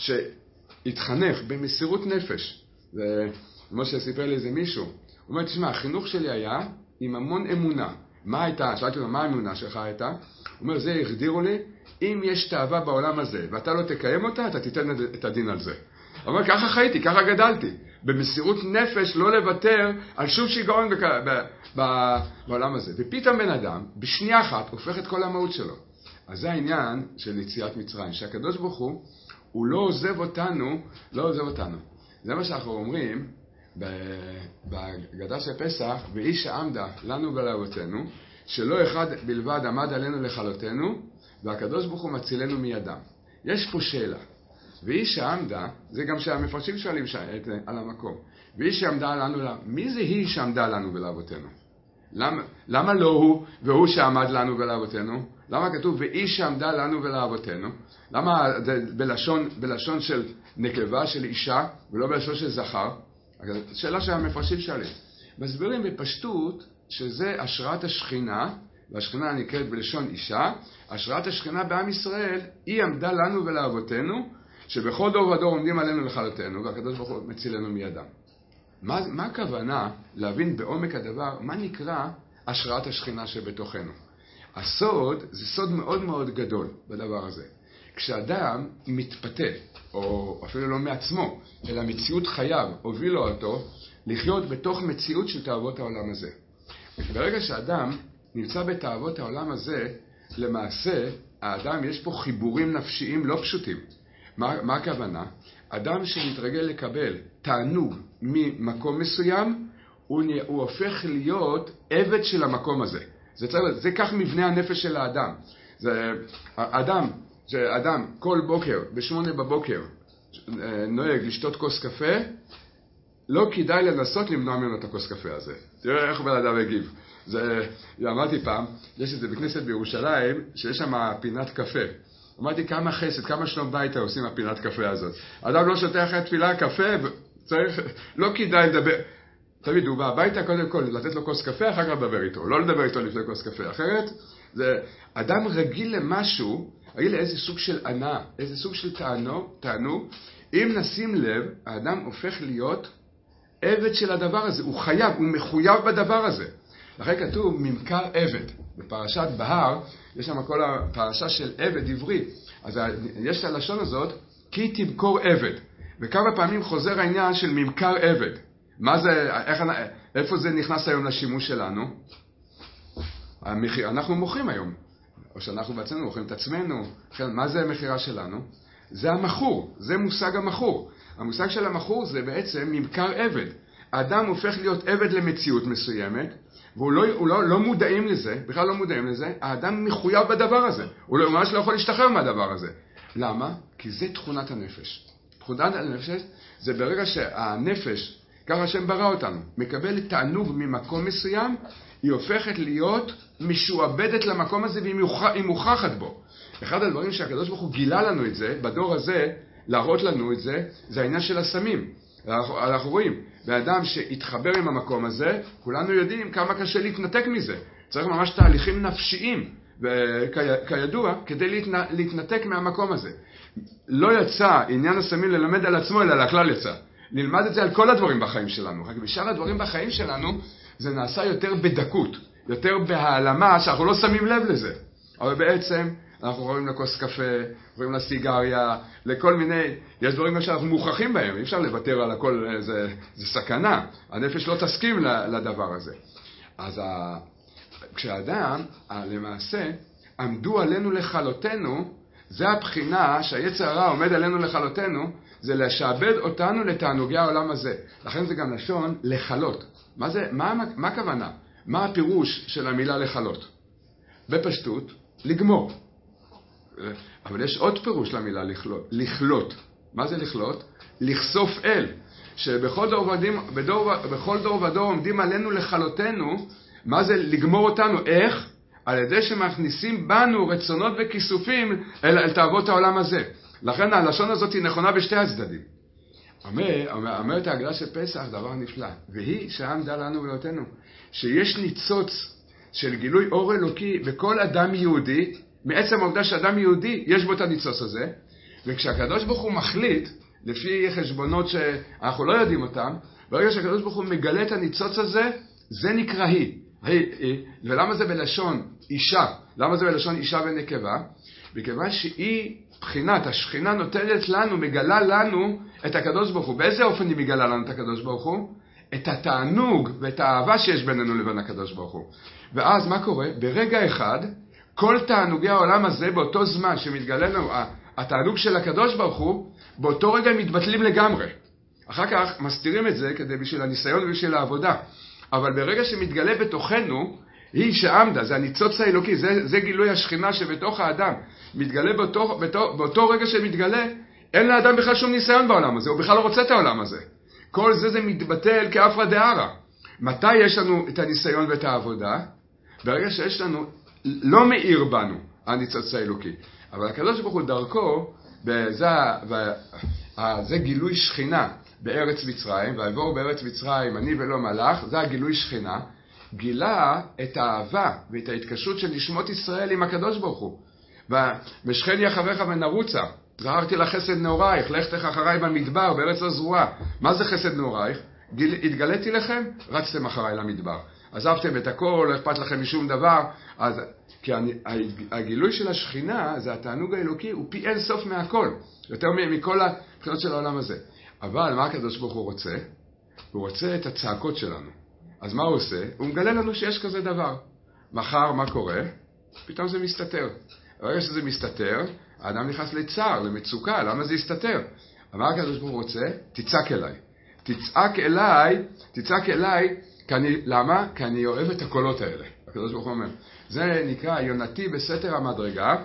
שהתחנך במסירות נפש. זה, כמו שסיפר לי איזה מישהו, הוא אומר, תשמע, החינוך שלי היה עם המון אמונה. מה הייתה? שאלתי לו, מה האמונה שלך הייתה? הוא אומר, זה הגדירו לי, אם יש תאווה בעולם הזה, ואתה לא תקיים אותה, אתה תיתן את הדין על זה. הוא אומר, ככה חייתי, ככה גדלתי. במסירות נפש לא לוותר על שום שיגעון בעולם הזה. ופתאום בן אדם, בשנייה אחת, הופך את כל המהות שלו. אז זה העניין של יציאת מצרים, שהקדוש ברוך הוא, הוא לא עוזב אותנו, לא עוזב אותנו. זה מה שאנחנו אומרים בהגדה של פסח, ואיש העמדה לנו ולאבותינו, שלא אחד בלבד עמד עלינו לכלותנו, והקדוש ברוך הוא מצילנו מידם. יש פה שאלה. ואיש העמדה, זה גם שהמפרשים שואלים על המקום. ואיש שעמדה לנו, מי זה היא שעמדה לנו ולאבותינו? למה, למה לא הוא והוא שעמד לנו ולאבותינו? למה כתוב ואיש שעמדה לנו ולאבותינו? למה זה בלשון, בלשון של נקבה, של אישה, ולא בלשון של זכר? שאלה שהמפרשים שואלים. מסבירים בפשטות שזה השראת השכינה, והשכינה נקראת בלשון אישה, השראת השכינה בעם ישראל, היא עמדה לנו ולאבותינו, שבכל דור ודור עומדים עלינו לכלותנו, והקדוש ברוך הוא מצילנו מידם. מה, מה הכוונה להבין בעומק הדבר, מה נקרא השראת השכינה שבתוכנו? הסוד זה סוד מאוד מאוד גדול בדבר הזה. כשאדם מתפתה, או אפילו לא מעצמו, אלא מציאות חייו הובילה אותו לחיות בתוך מציאות של תאוות העולם הזה. ברגע שאדם נמצא בתאוות העולם הזה, למעשה האדם יש פה חיבורים נפשיים לא פשוטים. מה, מה הכוונה? אדם שמתרגל לקבל תענוג ממקום מסוים, הוא, הוא הופך להיות עבד של המקום הזה. זה, צריך, זה כך מבנה הנפש של האדם. זה, האדם, זה אדם כל בוקר, בשמונה בבוקר, נוהג לשתות כוס קפה, לא כדאי לנסות למנוע ממנו את הכוס קפה הזה. תראה איך בן אדם הגיב. זה, אמרתי פעם, יש את זה בכנסת בירושלים, שיש שם פינת קפה. אמרתי כמה חסד, כמה שלום ביתה עושים הפינת קפה הזאת. אדם לא שותה אחרי תפילה קפה, צריך, לא כדאי לדבר. תמיד הוא בא הביתה קודם כל לתת לו כוס קפה, אחר כך לדבר איתו. לא לדבר איתו לפני כוס קפה. אחרת, זה, אדם רגיל למשהו, רגיל לאיזה סוג של ענה, איזה סוג של טענו, טענו. אם נשים לב, האדם הופך להיות עבד של הדבר הזה. הוא חייב, הוא מחויב בדבר הזה. לכן כתוב ממכר עבד. בפרשת בהר, יש שם כל הפרשה של עבד עברי. אז יש את הלשון הזאת, כי תמכור עבד. וכמה פעמים חוזר העניין של ממכר עבד. מה זה, איך, איפה זה נכנס היום לשימוש שלנו? המחיר, אנחנו מוכרים היום. או שאנחנו בעצמנו מוכרים את עצמנו. מה זה המחירה שלנו? זה המכור. זה מושג המכור. המושג של המכור זה בעצם ממכר עבד. האדם הופך להיות עבד למציאות מסוימת, והוא לא, הוא לא, לא מודעים לזה, בכלל לא מודעים לזה, האדם מחויב בדבר הזה. הוא לא, ממש לא יכול להשתחרר מהדבר הזה. למה? כי זה תכונת הנפש. תכונת הנפש זה ברגע שהנפש, ככה השם ברא אותנו, מקבלת תענוג ממקום מסוים, היא הופכת להיות משועבדת למקום הזה והיא מוכחת בו. אחד הדברים שהקדוש ברוך הוא גילה לנו את זה, בדור הזה, להראות לנו את זה, זה העניין של הסמים. אנחנו, אנחנו רואים, באדם שהתחבר עם המקום הזה, כולנו יודעים כמה קשה להתנתק מזה. צריך ממש תהליכים נפשיים, וכידוע, כדי להתנ... להתנתק מהמקום הזה. לא יצא עניין הסמים ללמד על עצמו, אלא לכלל יצא. נלמד את זה על כל הדברים בחיים שלנו. רק בשאר הדברים בחיים שלנו, זה נעשה יותר בדקות, יותר בהעלמה, שאנחנו לא שמים לב לזה. אבל בעצם, אנחנו רואים לכוס קפה, רואים לסיגריה, לכל מיני, יש דברים שאנחנו מוכרחים בהם, אי אפשר לוותר על הכל, זה, זה סכנה, הנפש לא תסכים לדבר הזה. אז ה, כשאדם, למעשה, עמדו עלינו לכלותנו, זה הבחינה שהיצר הרע עומד עלינו לכלותנו, זה לשעבד אותנו לתענוגי העולם הזה. לכן זה גם לשון לכלות. מה זה, מה, מה הכוונה? מה הפירוש של המילה לכלות? בפשטות, לגמור. אבל יש עוד פירוש למילה לכלות. לכלות. מה זה לכלות? לחשוף אל. שבכל דור ודור, בדור, בכל דור ודור עומדים עלינו לכלותנו. מה זה לגמור אותנו? איך? על ידי שמכניסים בנו רצונות וכיסופים אל, אל תאוות העולם הזה. לכן הלשון הזאת היא נכונה בשתי הצדדים. אומר, אומר, אומרת ההגדה של פסח דבר נפלא, והיא שעמדה לנו ולאותנו, שיש ניצוץ של גילוי אור אלוקי בכל אדם יהודי, מעצם העובדה שאדם יהודי יש בו את הניצוץ הזה, וכשהקדוש ברוך הוא מחליט, לפי חשבונות שאנחנו לא יודעים אותם, ברגע שהקדוש ברוך הוא מגלה את הניצוץ הזה, זה נקרא היא. היא, היא. ולמה זה בלשון אישה? למה זה בלשון אישה ונקבה? מכיוון שהיא בחינת, השכינה נותנת לנו, מגלה לנו את הקדוש ברוך הוא. באיזה אופן היא מגלה לנו את הקדוש ברוך הוא? את התענוג ואת האהבה שיש בינינו לבין הקדוש ברוך הוא. ואז מה קורה? ברגע אחד, כל תענוגי העולם הזה, באותו זמן שמתגלה לנו התענוג של הקדוש ברוך הוא, באותו רגע הם מתבטלים לגמרי. אחר כך מסתירים את זה כדי בשביל הניסיון ובשביל העבודה. אבל ברגע שמתגלה בתוכנו, היא שעמדה, זה הניצוץ האלוקי, זה, זה גילוי השכינה שבתוך האדם. מתגלה באותו, באותו, באותו רגע שמתגלה, אין לאדם בכלל שום ניסיון בעולם הזה, הוא בכלל לא רוצה את העולם הזה. כל זה זה מתבטל כאפרא דארעא. מתי יש לנו את הניסיון ואת העבודה? ברגע שיש לנו, לא מאיר בנו הניצוץ האלוקי. אבל הקדוש ברוך הוא דרכו, בזה, זה גילוי שכינה בארץ מצרים, ויבואו בארץ מצרים אני ולא מלאך, זה הגילוי שכינה, גילה את האהבה ואת ההתקשרות של נשמות ישראל עם הקדוש ברוך הוא. ומשכני אחריך ונרוצה, זכרתי לך חסד נעורייך, לכתך אחריי במדבר, בארץ הזרועה. מה זה חסד נעורייך? גיל, התגליתי לכם, רצתם אחריי למדבר. עזבתם את הכל, לא אכפת לכם משום דבר. אז, כי אני, הגילוי של השכינה, זה התענוג האלוקי, הוא פי אין סוף מהכל. יותר מכל הבחינות של העולם הזה. אבל מה הקדוש ברוך הוא רוצה? הוא רוצה את הצעקות שלנו. אז מה הוא עושה? הוא מגלה לנו שיש כזה דבר. מחר מה קורה? פתאום זה מסתתר. ברגע שזה מסתתר, האדם נכנס לצער, למצוקה. למה זה יסתתר? אבל מה הקדוש ברוך הוא רוצה? תצעק אליי. תצעק אליי, תצעק אליי, כי אני, למה? כי אני אוהב את הקולות האלה. הקדוש ברוך הוא אומר. זה נקרא יונתי בסתר המדרגה,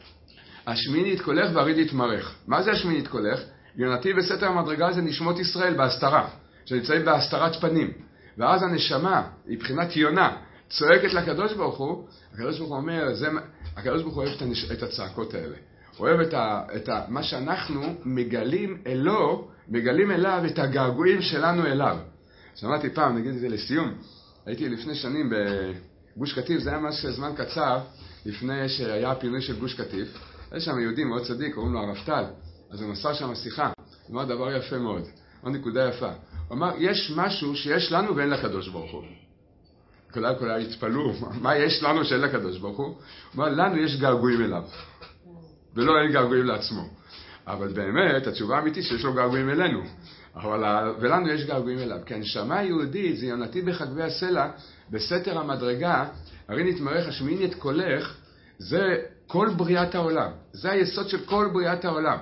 השמיני יתקולך והריד יתמרך. מה זה השמיני יתקולך? יונתי בסתר המדרגה זה נשמות ישראל בהסתרה, שנמצאים בהסתרת פנים. ואז הנשמה, היא בחינת יונה, צועקת לקדוש ברוך הוא, הקדוש ברוך הוא אומר, זה, הקדוש ברוך הוא אוהב את, הנש... את הצעקות האלה. הוא אוהב את, ה... את ה... מה שאנחנו מגלים אלו, מגלים אליו את הגעגועים שלנו אליו. שמעתי פעם, נגיד את זה לסיום, הייתי לפני שנים בגוש קטיף, זה היה ממש זמן קצר, לפני שהיה הפינוי של גוש קטיף. היה שם יהודי מאוד צדיק, קוראים לו הרב טל, אז הוא מסר שם שיחה, הוא אמר דבר יפה מאוד, עוד נקודה יפה. הוא אמר, יש משהו שיש לנו ואין לקדוש ברוך הוא. כולם כולם התפלאו, מה יש לנו שאין לקדוש ברוך הוא? הוא אמר, לנו יש געגועים אליו, ולא אין געגועים לעצמו. אבל באמת, התשובה האמיתית שיש לו געגועים אלינו. אבל, ולנו יש געגועים אליו. כי הנשמה היהודית, זה יונתי בחגבי הסלע, בסתר המדרגה, הרי נתמרך השמיני את קולך, זה כל בריאת העולם. זה היסוד של כל בריאת העולם.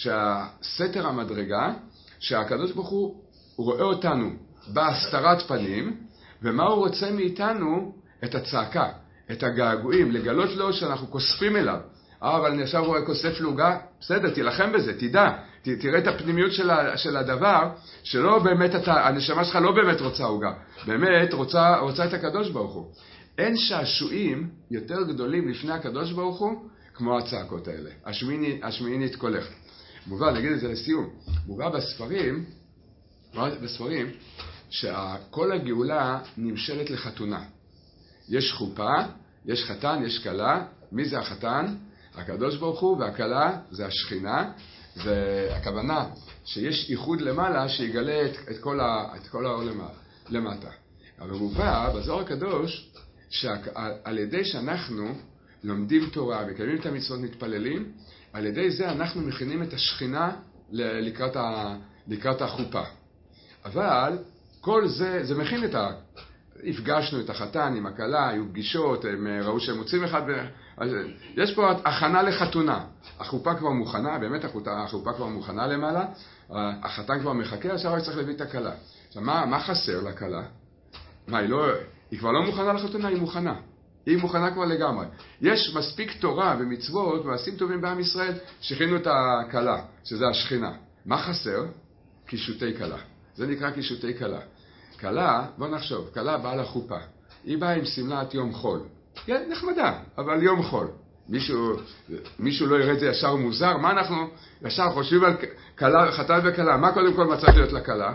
שהסתר המדרגה, שהקדוש ברוך הוא רואה אותנו בהסתרת פנים, ומה הוא רוצה מאיתנו? את הצעקה, את הגעגועים, לגלות לו שאנחנו כוספים אליו. אה, אבל אני עכשיו רואה כוסף לעוגה, בסדר, תילחם בזה, תדע, ת, תראה את הפנימיות של, ה, של הדבר, שלא באמת, אתה, הנשמה שלך לא באמת רוצה עוגה, באמת רוצה, רוצה את הקדוש ברוך הוא. אין שעשועים יותר גדולים לפני הקדוש ברוך הוא, כמו הצעקות האלה. השמיני, השמיני יתקולך. מובא, נגיד את זה לסיום, מובא בספרים, בספרים, שכל הגאולה נמשלת לחתונה. יש חופה, יש חתן, יש כלה. מי זה החתן? הקדוש ברוך הוא, והכלה זה השכינה. והכוונה שיש איחוד למעלה שיגלה את, את, כל, ה, את כל האור למטה. אבל מובא בזוהר הקדוש שעל ידי שאנחנו לומדים תורה וקיימים את המצוות מתפללים, על ידי זה אנחנו מכינים את השכינה לקראת, ה, לקראת החופה. אבל כל זה, זה מכין את ה... הפגשנו את החתן עם הכלה, היו פגישות, הם ראו שהם מוצאים אחד, אז יש פה הכנה לחתונה. החופה כבר מוכנה, באמת החופה כבר מוכנה למעלה, החתן כבר מחכה, עכשיו הוא צריך להביא את הכלה. עכשיו, מה, מה חסר לכלה? מה, היא, לא, היא כבר לא מוכנה לחתונה, היא מוכנה. היא מוכנה כבר לגמרי. יש מספיק תורה ומצוות ומעשים טובים בעם ישראל שהכינו את הכלה, שזה השכינה. מה חסר? קישוטי כלה. זה נקרא קישוטי כלה. כלה, בוא נחשוב, כלה באה לחופה. היא באה עם סמלת יום חול. היא נחמדה, אבל יום חול. מישהו, מישהו לא יראה את זה ישר מוזר. מה אנחנו ישר חושבים על כלה, חתן וכלה? מה קודם כל מצא להיות לכלה?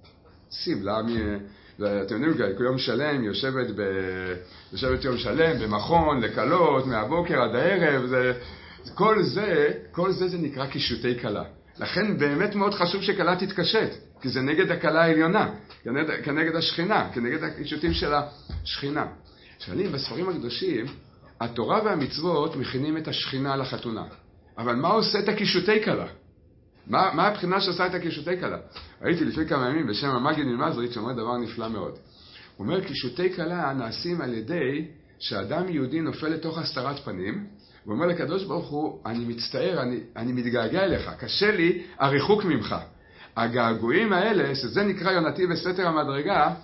סמלה מ... אתם יודעים, יום שלם, יושבת, ב... יושבת יום שלם במכון, לקלות, מהבוקר עד הערב, זה... כל זה, כל זה זה נקרא קישוטי כלה. לכן באמת מאוד חשוב שכלה תתקשט, כי זה נגד הכלה העליונה, כנגד, כנגד השכינה, כנגד הקישוטים של השכינה. שואלים, בספרים הקדושים, התורה והמצוות מכינים את השכינה לחתונה. אבל מה עושה את הקישוטי כלה? מה, מה הבחינה שעושה את הקישוטי כלה? ראיתי לפני כמה ימים בשם המגיד ממזריץ' שאומר דבר נפלא מאוד. הוא אומר, קישוטי כלה נעשים על ידי שאדם יהודי נופל לתוך הסתרת פנים, הוא אומר לקדוש ברוך הוא, אני מצטער, אני, אני מתגעגע אליך, קשה לי הריחוק ממך. הגעגועים האלה, שזה נקרא יונתי בסתר המדרגה,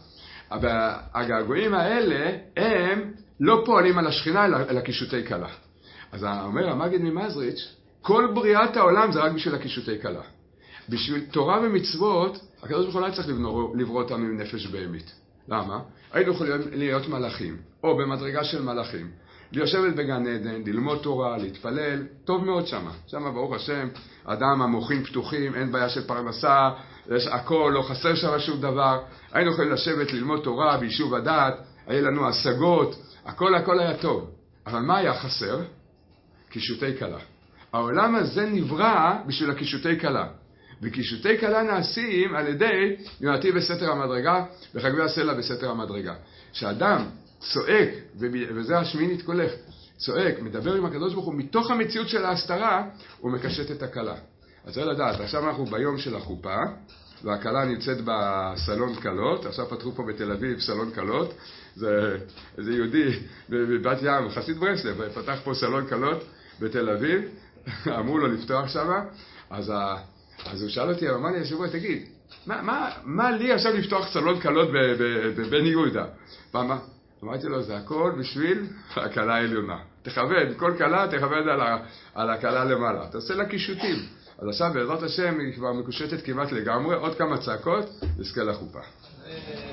הגעגועים האלה הם לא פועלים על השכינה אלא, אלא קישוטי כלה. אז אומר המגיד ממזריץ', כל בריאת העולם זה רק בשביל הקישוטי כלה. בשביל תורה ומצוות, הקדוש ברוך הוא לא צריך לברוא אותנו עם נפש בהמית. למה? היינו יכולים להיות מלאכים, או במדרגה של מלאכים. לשבת בגן עדן, ללמוד תורה, להתפלל, טוב מאוד שמה. שמה ברוך השם, אדם המוחים פתוחים, אין בעיה של פרנסה, יש הכל, לא חסר שם שום דבר. היינו יכולים לשבת ללמוד תורה ביישוב הדעת, היה לנו השגות, הכל הכל היה טוב. אבל מה היה חסר? קישוטי כלה. העולם הזה נברא בשביל הקישוטי כלה. וקישוטי כלה נעשים על ידי יונתי בסתר המדרגה וחגבי הסלע בסתר המדרגה. שאדם צועק, וזה השמינית קולך, צועק, מדבר עם הקדוש ברוך הוא, מתוך המציאות של ההסתרה, הוא מקשט את הכלה. אז צריך לדעת, עכשיו אנחנו ביום של החופה, והכלה נמצאת בסלון קלות, עכשיו פתחו פה בתל אביב סלון קלות, זה, זה יהודי בבת ים, חסיד ברסלב, פתח פה סלון קלות בתל אביב, אמרו לו לפתוח שמה, אז, אז הוא שאל אותי, אמר לי, השבוע, תגיד, מה, מה, מה לי עכשיו לפתוח סלון קלות בבן יהודה? פעם, אמרתי לו, זה הכל בשביל הכלה העליונה. תכוון, כל כלה תכוון על, ה, על הכלה למעלה. תעשה לה קישוטים. אז עכשיו בעזרת השם היא כבר מקושטת כמעט לגמרי, עוד כמה צעקות, נזכה לחופה.